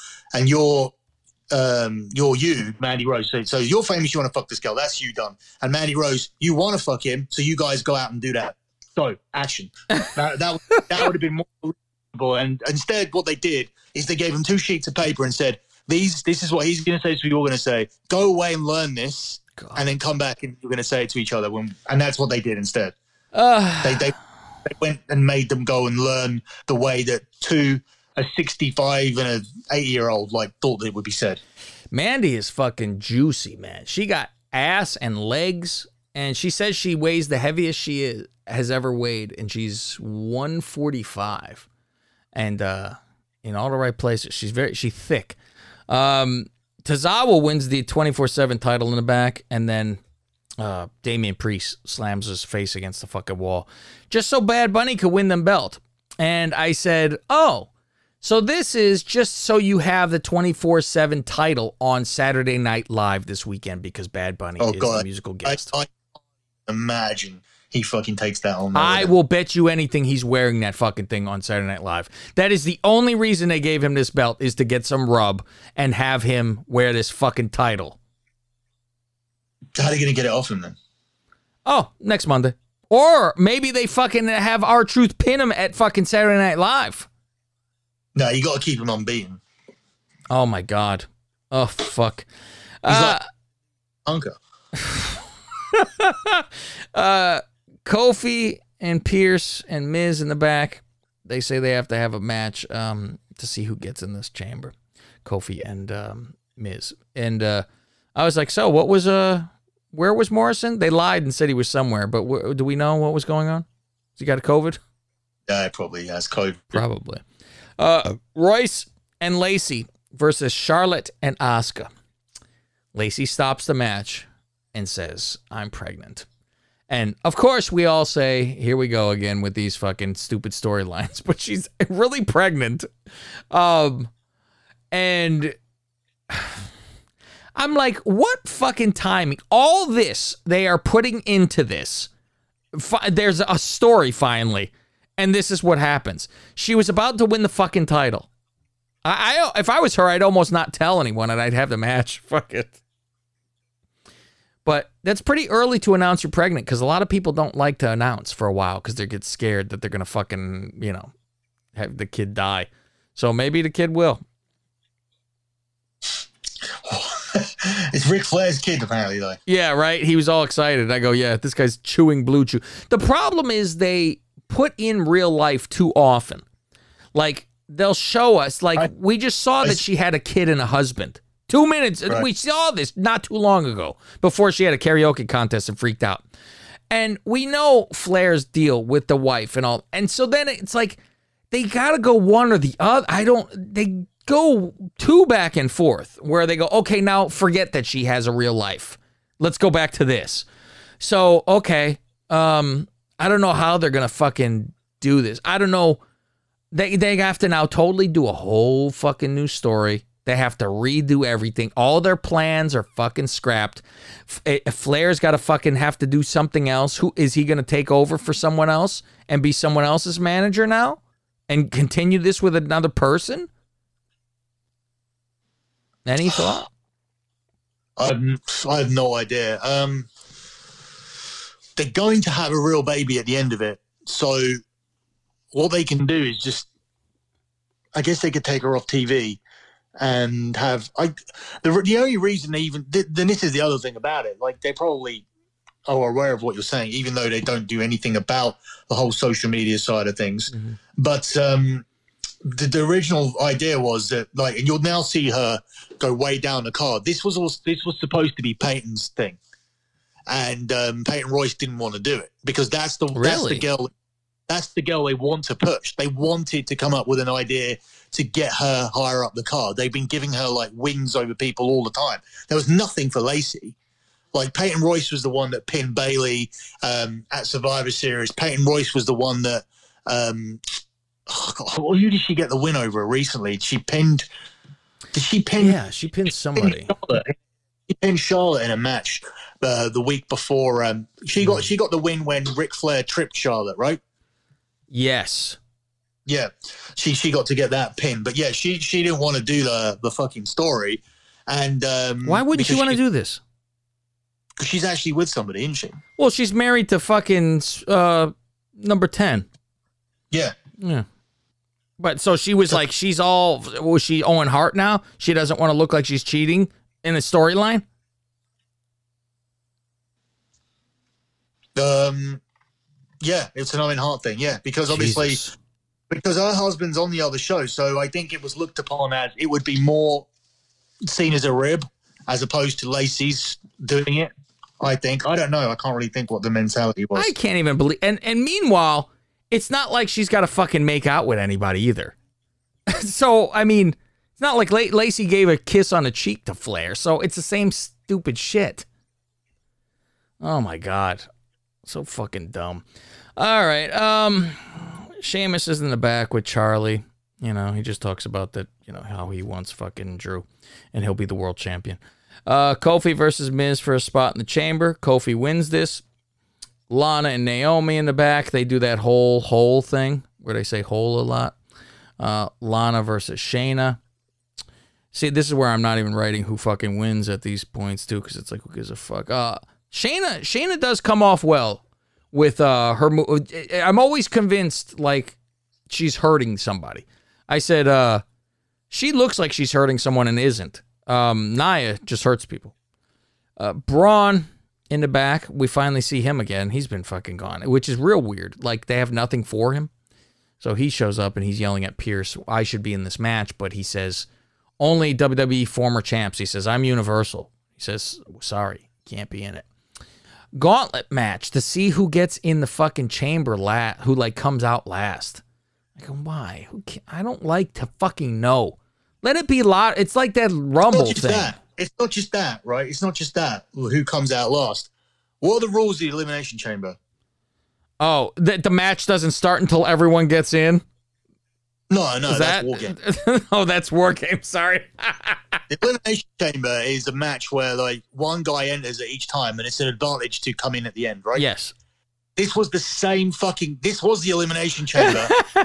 Mandy Rose. So you're famous, you want to fuck this girl. That's you done. And Mandy Rose, you want to fuck him, so you guys go out and do that. So action. that would have been more believable. And instead, what they did is they gave him 2 sheets of paper and said, "This is what he's going to say. So you're going to say, go away and learn this, and then come back and you're going to say it to each other." And that's what they did instead. They went and made them go and learn the way that a 65 and an 80-year-old thought it would be said. Mandy is fucking juicy, man. She got ass and legs, and she says she weighs the heaviest has ever weighed, and she's 145. And in all the right places. She's thick. Tozawa wins the 24/7 title in the back, and then Damian Priest slams his face against the fucking wall, just so Bad Bunny could win them belt. And I said, oh, so this is just so you have the 24/7 title on Saturday Night Live this weekend because Bad Bunny is the musical guest. I imagine he fucking takes that on. I will bet you anything he's wearing that fucking thing on Saturday Night Live. That is the only reason they gave him this belt, is to get some rub and have him wear this fucking title. How are they going to get it off him then? Oh, next Monday. Or maybe they fucking have R-Truth pin him at fucking Saturday Night Live. No, you got to keep him unbeaten. Oh, my God. Oh, fuck. He's like Hunker. Kofi and Pierce and Miz in the back. They say they have to have a match to see who gets in this chamber. Kofi and Miz. And I was like, so what was where was Morrison? They lied and said he was somewhere, but do we know what was going on? Has he got a COVID? Yeah, probably has COVID. Probably. Royce and Lacey versus Charlotte and Asuka. Lacey stops the match and says, I'm pregnant. And, of course, we all say, here we go again with these fucking stupid storylines. But she's really pregnant. And I'm like, what fucking timing? All this they are putting into this. There's a story, finally. And this is what happens. She was about to win the fucking title. If I was her, I'd almost not tell anyone and I'd have the match. Fuck it. But that's pretty early to announce you're pregnant because a lot of people don't like to announce for a while because they get scared that they're going to fucking, have the kid die. So maybe the kid will. It's Ric Flair's kid, apparently, though. Yeah, right? He was all excited. I go, yeah, this guy's chewing Blue Chew. The problem is they put in real life too often. Like, they'll show us, we just saw that she had a kid and a husband. 2 minutes. Right. We saw this not too long ago before she had a karaoke contest and freaked out. And we know Flair's deal with the wife and all. And so then it's like they got to go one or the other. They go too back and forth where they go, okay, now forget that she has a real life. Let's go back to this. So, okay. I don't know how they're going to fucking do this. I don't know. They have to now totally do a whole fucking new story. They have to redo everything. All their plans are fucking scrapped. Flair's got to fucking have to do something else. Who is he going to take over for someone else and be someone else's manager now and continue this with another person? Any thought? I have no idea. They're going to have a real baby at the end of it. So what they can do is just, I guess they could take her off TV and have the only reason they even then this is the other thing about it, like they probably are aware of what you're saying, even though they don't do anything about the whole social media side of things. Mm-hmm. But the original idea was that, and you'll now see her go way down the card. This was supposed to be Peyton's thing, and Peyton Royce didn't want to do it because that's the girl they want to push. They wanted to come up with an idea to get her higher up the card. They've been giving her wins over people all the time. There was nothing for Lacey. Peyton Royce was the one that pinned Bayley at Survivor Series. Peyton Royce was the one that who did she get the win over recently? She pinned Yeah, she pinned somebody. She pinned Charlotte in a match the week before. She got the win when Ric Flair tripped Charlotte, right? Yes. Yeah, she got to get that pin, but yeah, she didn't want to do the fucking story, and why wouldn't she want to do this? Because she's actually with somebody, isn't she? Well, she's married to fucking number 10. Yeah. But so she was was she Owen Hart now? She doesn't want to look like she's cheating in a storyline. Yeah, it's an Owen Hart thing. Yeah, because obviously. Jesus. Because her husband's on the other show, so I think it was looked upon as it would be more seen as a rib as opposed to Lacey's doing it. I think. I don't know. I can't really think what the mentality was. I can't even believe. And meanwhile, it's not like she's got to fucking make out with anybody either. So, I mean, it's not like Lacey gave a kiss on the cheek to Flair, so it's the same stupid shit. Oh my God. So fucking dumb. All right. Sheamus is in the back with Charlie. You know, he just talks about that, you know, how he wants fucking Drew and he'll be the world champion. Kofi versus Miz for a spot in the chamber. Kofi wins this. Lana and Naomi in the back. They do that whole thing where they say whole a lot. Lana versus Shayna. See, this is where I'm not even writing who fucking wins at these points, too, because it's like, who gives a fuck? Shayna does come off well with her move. I'm always convinced, like, she's hurting somebody. I said, she looks like she's hurting someone and isn't. Nia just hurts people. Braun in the back, we finally see him again. He's been fucking gone, which is real weird. Like, they have nothing for him. So he shows up and he's yelling at Pierce, I should be in this match, but he says, only WWE former champs. He says, I'm Universal. He says, sorry, can't be in it. Gauntlet match to see who gets in the fucking chamber who like comes out last. I go, why? I don't like to fucking know. Let it be lot. It's like that Rumble thing. It's not just that, right? It's not just that. Who comes out last? What are the rules of the Elimination Chamber? Oh, the match doesn't start until everyone gets in? No, that's War Game. Oh, that's War Game. Sorry. The Elimination Chamber is a match where like one guy enters at each time, and it's an advantage to come in at the end, right? Yes. This was the same fucking. This was the Elimination Chamber.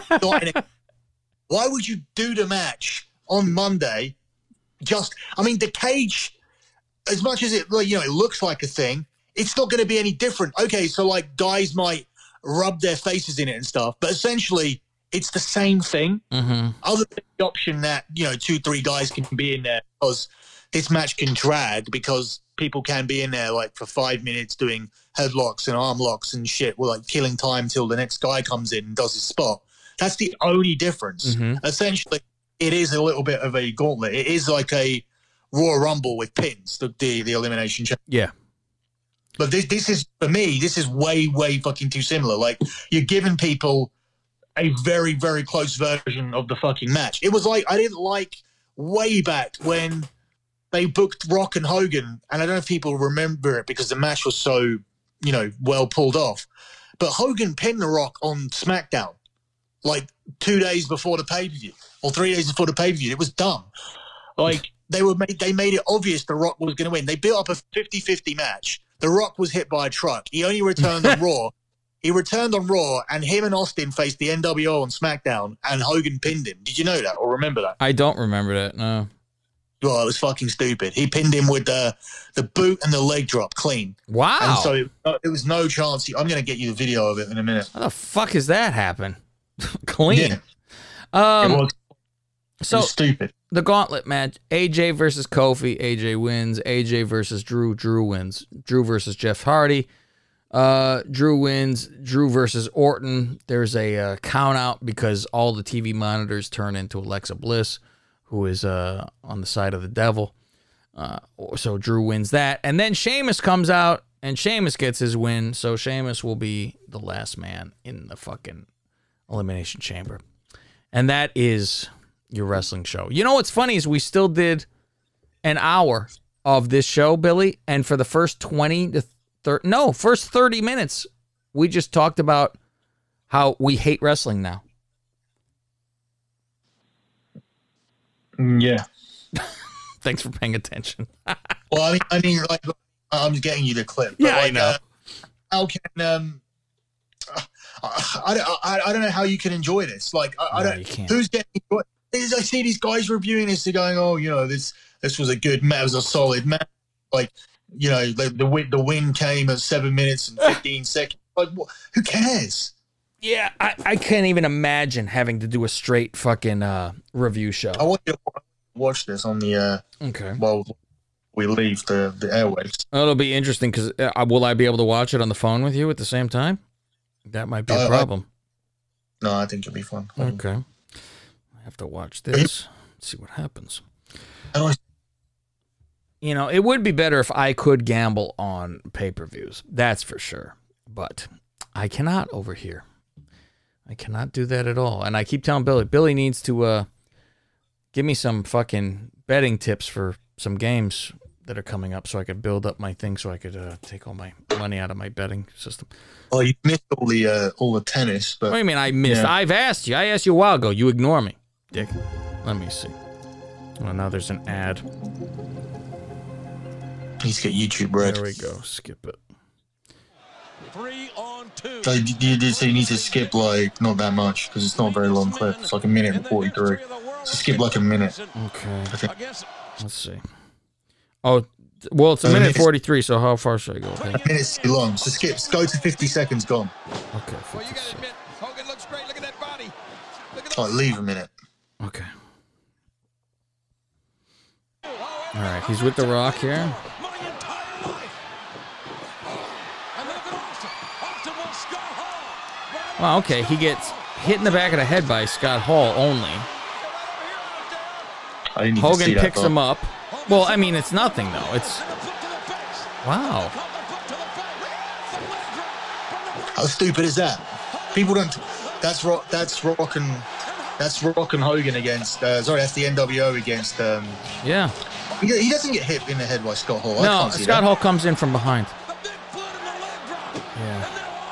Why would you do the match on Monday? The cage, as much as it looks like a thing, it's not going to be any different. Okay, so like guys might rub their faces in it and stuff, but essentially it's the same thing. Mm-hmm. Other than the option that 2-3 guys can be in there because this match can drag because people can be in there like for 5 minutes doing headlocks and arm locks and shit. We're like killing time till the next guy comes in and does his spot. That's the only difference. Mm-hmm. Essentially, it is a little bit of a gauntlet. It is like a Royal Rumble with pins, the elimination chamber. Yeah. But this is, for me, this is way, way fucking too similar. Like, you're giving people a very, very close version of the fucking match. It was like, I didn't like way back when they booked Rock and Hogan, and I don't know if people remember it because the match was so, well pulled off. But Hogan pinned The Rock on SmackDown like 2 days before the pay-per-view or 3 days before the pay-per-view. It was dumb. Like, they made it obvious The Rock was going to win. They built up a 50-50 match. The Rock was hit by a truck. He only returned on Raw. He returned on Raw, and him and Austin faced the NWO on SmackDown, and Hogan pinned him. Did you know that or remember that? I don't remember that, no. Well, it was fucking stupid. He pinned him with the boot and the leg drop clean. Wow. And so it was no chance. I'm going to get you the video of it in a minute. How the fuck has that happened? Clean. Yeah. It was stupid. The gauntlet match, AJ versus Kofi. AJ wins. AJ versus Drew. Drew wins. Drew versus Jeff Hardy. Drew wins. Drew versus Orton. There's a count out because all the TV monitors turn into Alexa Bliss, who is on the side of the devil. So Drew wins that. And then Sheamus comes out, and Sheamus gets his win. So Sheamus will be the last man in the fucking Elimination Chamber. And that is your wrestling show. You know what's funny is we still did an hour of this show, Billy, and for the first 30 minutes, we just talked about how we hate wrestling now. Yeah. Thanks for paying attention. Well, I mean, like, I'm getting you the clip. Yeah, I know. How can I don't know how you can enjoy this. Like, I don't. You can't. Who's getting? I see these guys reviewing this. They're going, "Oh, this was a good match. It was a solid match." Like, the win came at 7 minutes and 15 seconds. Like, who cares? Yeah, I can't even imagine having to do a straight fucking review show. I want you to watch this on the okay. Well, we leave the airwaves. It'll be interesting because will I be able to watch it on the phone with you at the same time? That might be a problem. No, I think it'll be fun. Okay. I have to watch this. Let's see what happens. It would be better if I could gamble on pay-per-views. That's for sure. But I cannot over here. I cannot do that at all. And I keep telling Billy needs to give me some fucking betting tips for some games that are coming up so I could build up my thing so I could take all my money out of my betting system. Oh, you missed all the tennis. But What do you mean I missed? Yeah. I've asked you. I asked you a while ago. You ignore me, dick. Let me see. Well, now there's an ad. Need to get YouTube red. There we go. Skip it. 3 on 2. So you did say you need to skip like not that much because it's not a very long clip. It's like a minute and 43. So skip like a minute. Okay. Okay. Let's see. Oh, well, it's a minute 43, so how far should I go? Okay. A minute's too long. So skip. Go to 50 seconds. Gone. Okay. Well, you got to 56. admit, Hogan looks great. Look at that body. Look at Oh, leave a minute. Okay. All right. He's with The Rock here. my entire life. And look at Austin. Austin will Scott Hall. Well, okay. He gets hit in the back of the head by Scott Hall only. I didn't even see Hogan that picks part. him up. Well, I mean, it's nothing, though. It's... Wow. How stupid is that? People don't. That's Rock. That's Rock and Hogan against. Sorry, that's the NWO against. Yeah. He doesn't get hit in the head by Scott Hall. I No, can't see Scott that. Hall comes in from behind. Yeah.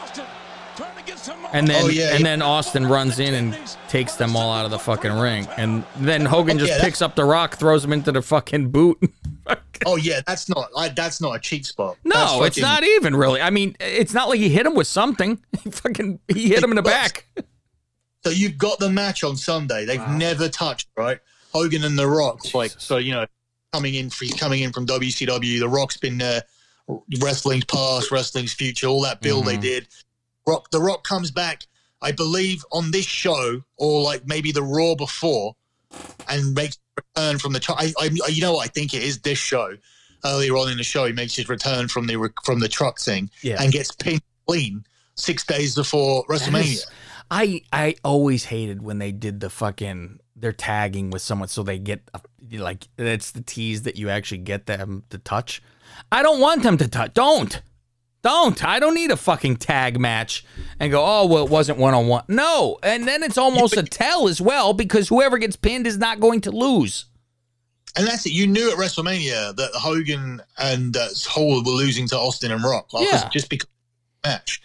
And then, Oh, yeah, and yeah. then Austin runs in and takes them all out of the fucking ring. And then Hogan just Yeah, picks up The Rock, throws him into the fucking boot. Oh yeah, that's not a cheap spot. No, That's it's fucking- not even really. I mean, it's not like he hit him with something. He hit him in the back. So you've got the match on Sunday. They've never touched, right? Hogan and The Rock, like, so you know, he's coming in from WCW. The Rock's been there, wrestling's past, wrestling's future, all that build they did. The Rock comes back, I believe, on this show or like maybe the Raw before, and makes a return from the. You know what? I think it is this show. Earlier on in the show, he makes his return from the truck thing and gets pinned clean 6 days before WrestleMania. I always hated when they did they're tagging with someone so they get like that's the tease that you actually get them to touch. I don't want them to touch. Don't. I don't need a fucking tag match and go, oh, well, it wasn't one-on-one. No. And then it's almost a tell as well because whoever gets pinned is not going to lose. And that's it. You knew at WrestleMania that Hogan and Hall were losing to Austin and Rock. Like, Yeah. just because of the match.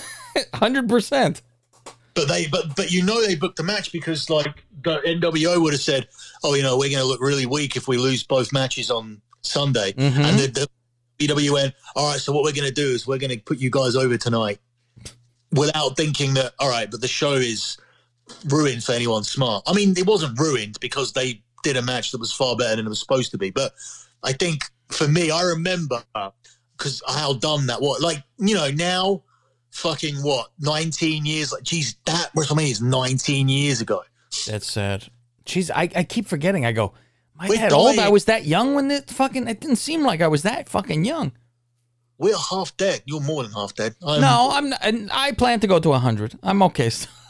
100%. But you know they booked the match because like the NWO would have said, oh, you know, we're going to look really weak if we lose both matches on Sunday. And the BW went, all right, so what we're going to do is we're going to put you guys over tonight without thinking that, all right, but the show is ruined for anyone smart. I mean, it wasn't ruined because they did a match that was far better than it was supposed to be. But I think for me, I remember because how dumb that was. Like, you know, now fucking 19 years, like, geez, that WrestleMania is 19 years ago. That's sad. Jeez, I keep forgetting. I go, my We're head old. dying. I was that young when it didn't seem like I was that fucking young. We're half dead. You're more than half dead. No, I'm not, and I plan to go to 100. I'm okay.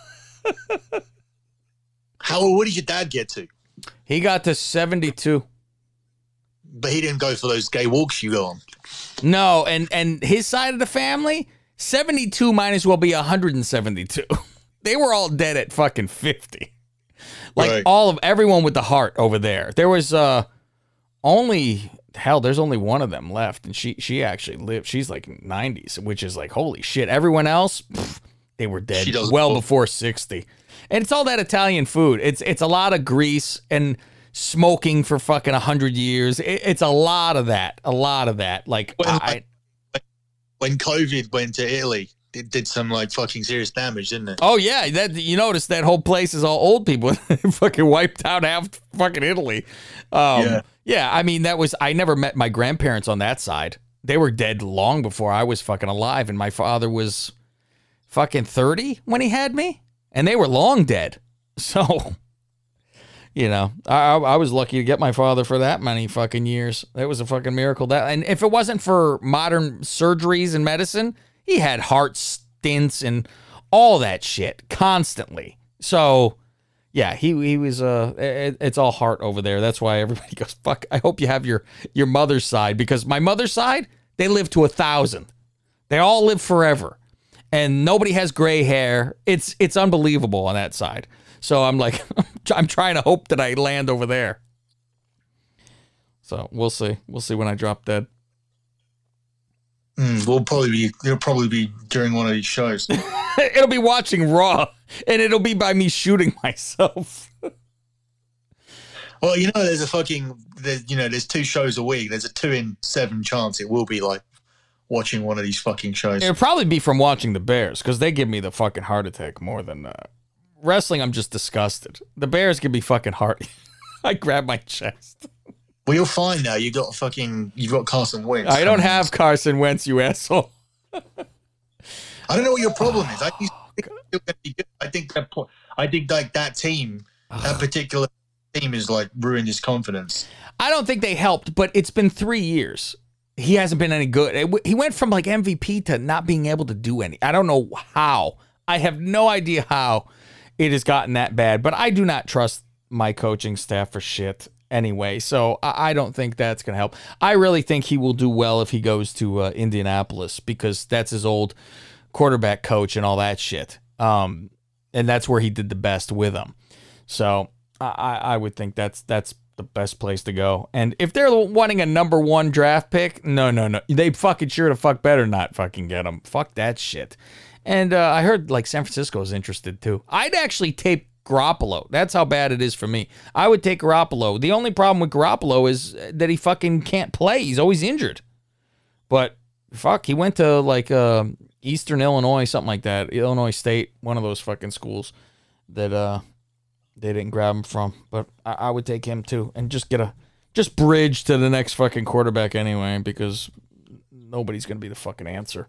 What did your dad get to? He got to 72. But he didn't go for those gay walks you go on. No, and his side of the family, 72 might as well be 172. They were all dead at fucking 50. Like Right. everyone with the heart over there. There was there's only one of them left, and she actually lived. She's like 90s, which is like holy shit. Everyone else, they were dead She doesn't well look- before 60. And it's all that Italian food. It's a lot of grease smoking for fucking 100 years. It's a lot of that. Like When COVID went to Italy, it did some like fucking serious damage, didn't it? oh yeah, that you notice that whole place is all old people. Fucking wiped out half fucking Italy. Yeah, I mean I never met my grandparents on that side. They were dead long before I was fucking alive, and my father was fucking 30 when he had me, and they were long dead. So, you know, I was lucky to get my father for that many fucking years. That was a fucking miracle. And if it wasn't for modern surgeries and medicine, he had heart stints and all that shit constantly. So, yeah, he was it's all heart over there. That's why everybody goes, fuck, I hope you have your mother's side, because my mother's side, they live to 1,000. They all live forever. And nobody has gray hair. It's unbelievable on that side. So I'm like, I'm trying to hope that I land over there. So we'll see. We'll see when I drop dead. It'll probably be during one of these shows. It'll be watching Raw, and it'll be by me shooting myself. Well, there's 2 shows a week. There's a 2 in 7 chance it will be like watching one of these fucking shows. It'll probably be from watching the Bears, because they give me the fucking heart attack more than wrestling. I'm just disgusted. The Bears give me fucking heart. I grab my chest. Well, you'll find now you've got Carson Wentz. I don't have Carson Wentz, you asshole. I don't know what your problem is. I think you're going to be good. I think that team, that particular team, is like ruined his confidence. I don't think they helped, but it's been 3 years. He hasn't been any good. He went from like MVP to not being able to do any. I don't know how. I have no idea how it has gotten that bad, but I do not trust my coaching staff for shit anyway, so I don't think that's going to help. I really think he will do well if he goes to Indianapolis, because that's his old quarterback coach and all that shit. And that's where he did the best with them. So I would think that's the best place to go. And if they're wanting a number 1 draft pick, no. They fucking sure to fuck better not fucking get him. Fuck that shit. And I heard like San Francisco is interested too. I'd actually tape Garoppolo. That's how bad it is for me. I would take Garoppolo. The only problem with Garoppolo is that he fucking can't play. He's always injured. But fuck, he went to like Eastern Illinois, something like that. Illinois State, one of those fucking schools that they didn't grab him from. But I would take him too, and just bridge to the next fucking quarterback anyway, because nobody's gonna be the fucking answer.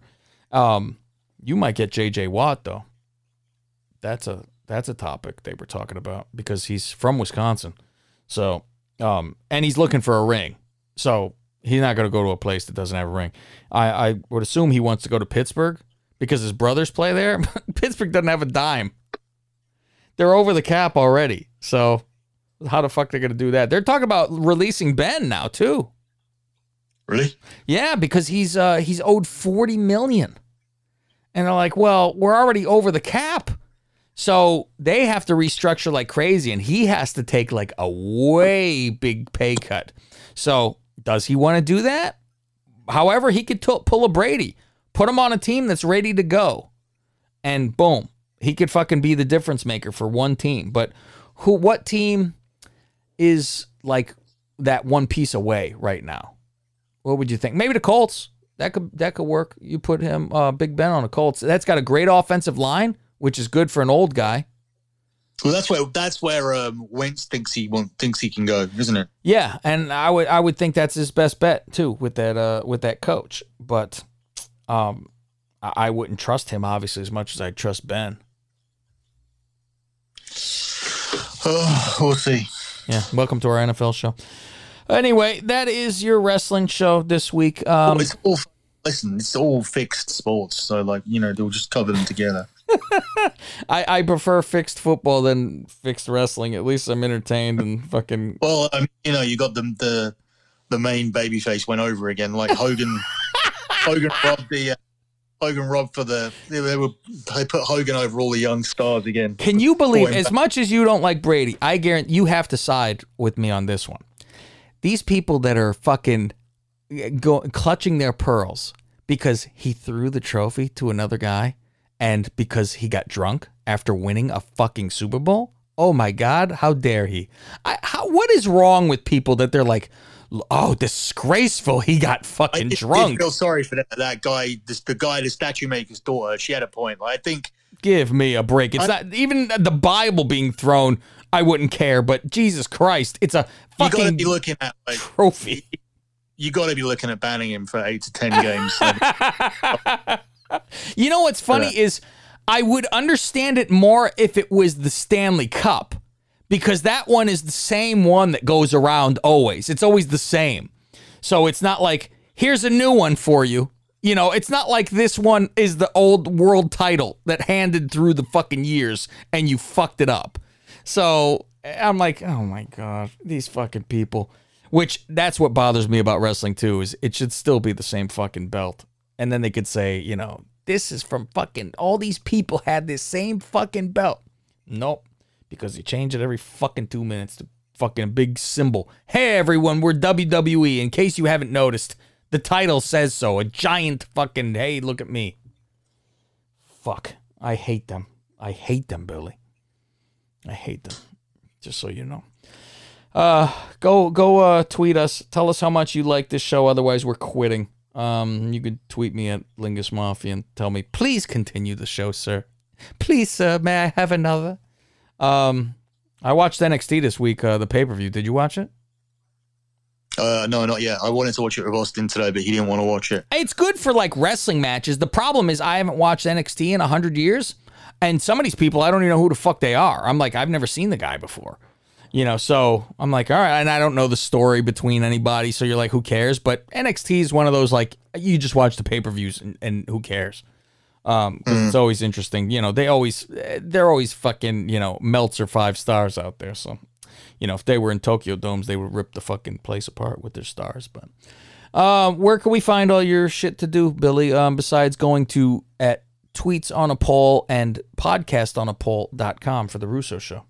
You might get J.J. Watt though. That's a topic they were talking about, because he's from Wisconsin. So, and he's looking for a ring. So he's not going to go to a place that doesn't have a ring. I would assume he wants to go to Pittsburgh because his brothers play there. Pittsburgh doesn't have a dime. They're over the cap already. So how the fuck are they going to do that? They're talking about releasing Ben now too. Really? Yeah, because he's owed $40 million. And they're like, well, we're already over the cap. So they have to restructure like crazy, and he has to take like a way big pay cut. So does he want to do that? However, he could pull a Brady, put him on a team that's ready to go, and boom, he could fucking be the difference maker for one team. But what team is like that one piece away right now? What would you think? Maybe the Colts. That could work. You put him, Big Ben, on the Colts. That's got a great offensive line, which is good for an old guy. Well, that's where Wentz thinks he can go, isn't it? Yeah, and I would think that's his best bet too with that coach. But I wouldn't trust him obviously as much as I trust Ben. We'll see. Yeah, welcome to our NFL show. Anyway, that is your wrestling show this week. It's all fixed sports, so they'll just cover them together. I prefer fixed football than fixed wrestling. At least I'm entertained and fucking. Well, you got the main babyface went over again, like Hogan. Hogan robbed they put Hogan over all the young stars again. Can you believe? As much as you don't like Brady, I guarantee you have to side with me on this one. These people that are fucking clutching their pearls because he threw the trophy to another guy. And because he got drunk after winning a fucking Super Bowl? Oh my God, how dare he? What is wrong with people that they're like, oh, disgraceful, he got fucking drunk. I feel sorry for that guy, the statue maker's daughter. She had a point. I think. Give me a break. It's not even the Bible being thrown. I wouldn't care, but Jesus Christ, it's a fucking you gotta be looking at trophy. You got to be looking at banning him for 8 to 10 games. You know what's funny is I would understand it more if it was the Stanley Cup, because that one is the same one that goes around always. It's always the same. So it's not like, here's a new one for you. It's not like this one is the old world title that handed through the fucking years and you fucked it up. So I'm like, oh my God, these fucking people. Which that's what bothers me about wrestling too, is it should still be the same fucking belt. And then they could say, this is from fucking, all these people had this same fucking belt. Nope. because you change it every fucking 2 minutes to fucking big symbol. Hey, everyone, we're WWE. In case you haven't noticed, the title says so. A giant fucking, hey, look at me. Fuck. I hate them. I hate them, Billy. I hate them. Just so you know. Go tweet us. Tell us how much you like this show. Otherwise, we're quitting. You could tweet me at Lingus Mafia and tell me, please continue the show, sir. Please, sir, may I have another? I watched NXT this week, the pay-per-view. Did you watch it? No, not yet. I wanted to watch it with Austin today, but he didn't want to watch it. It's good for like wrestling matches. The problem is I haven't watched NXT in 100 years, and some of these people, I don't even know who the fuck they are. I'm like, I've never seen the guy before. You know, so I'm like, all right, and I don't know the story between anybody, so you're like, who cares? But NXT is one of those, like, you just watch the pay-per-views and who cares? 'Cause it's always interesting. You know, they're always fucking, you know, Meltzer 5 stars out there. So, you know, if they were in Tokyo Domes, they would rip the fucking place apart with their stars. But where can we find all your shit to do, Billy, besides going to at Tweets on a Poll and podcastonapoll.com for the Russo Show?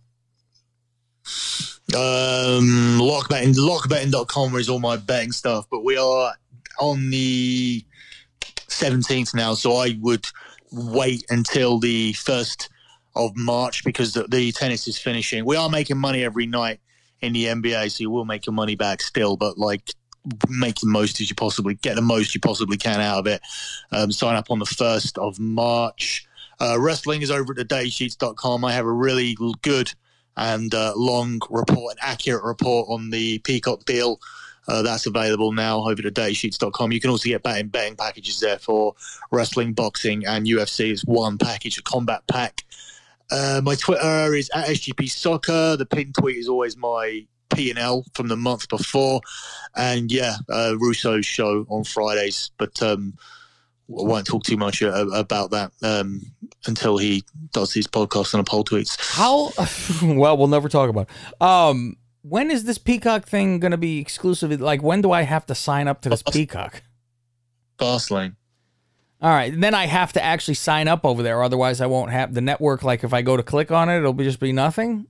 Lockbetting.com is all my betting stuff, but we are on the 17th now, so I would wait until the 1st of March because the tennis is finishing. We are making money every night in the NBA, so you will make your money back still, but like make the most as you possibly get the most you possibly can out of it. Sign up on the 1st of March. Wrestling is over at thedaysheets.com. I have a really good and long report, an accurate report on the Peacock deal. That's available now over to daysheets.com. You can also get betting packages there for wrestling, boxing, and UFC. It's one package, a combat pack. My Twitter is at SGP Soccer. The pinned tweet is always my P&L from the month before. And yeah, Russo's show on Fridays. But I won't talk too much about that until he does his podcast and a poll tweets. How? Well, we'll never talk about it. When is this Peacock thing going to be exclusive? Like, when do I have to sign up to this Peacock? Fastlane. All right. Then I have to actually sign up over there. Otherwise, I won't have the network. Like, if I go to click on it, it'll just be nothing.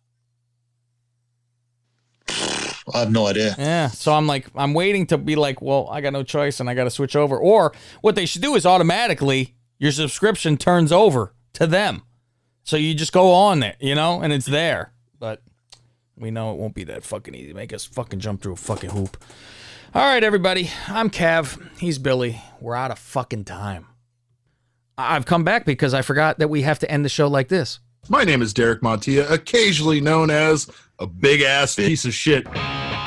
I have no idea. Yeah. So I'm waiting to be like, well, I got no choice and I got to switch over. Or what they should do is automatically your subscription turns over to them. So you just go on it, you know, and it's there. But we know it won't be that fucking easy. Make us fucking jump through a fucking hoop. All right, everybody. I'm Cav. He's Billy. We're out of fucking time. I've come back because I forgot that we have to end the show like this. My name is Derek Montilla, occasionally known as a big-ass piece of shit.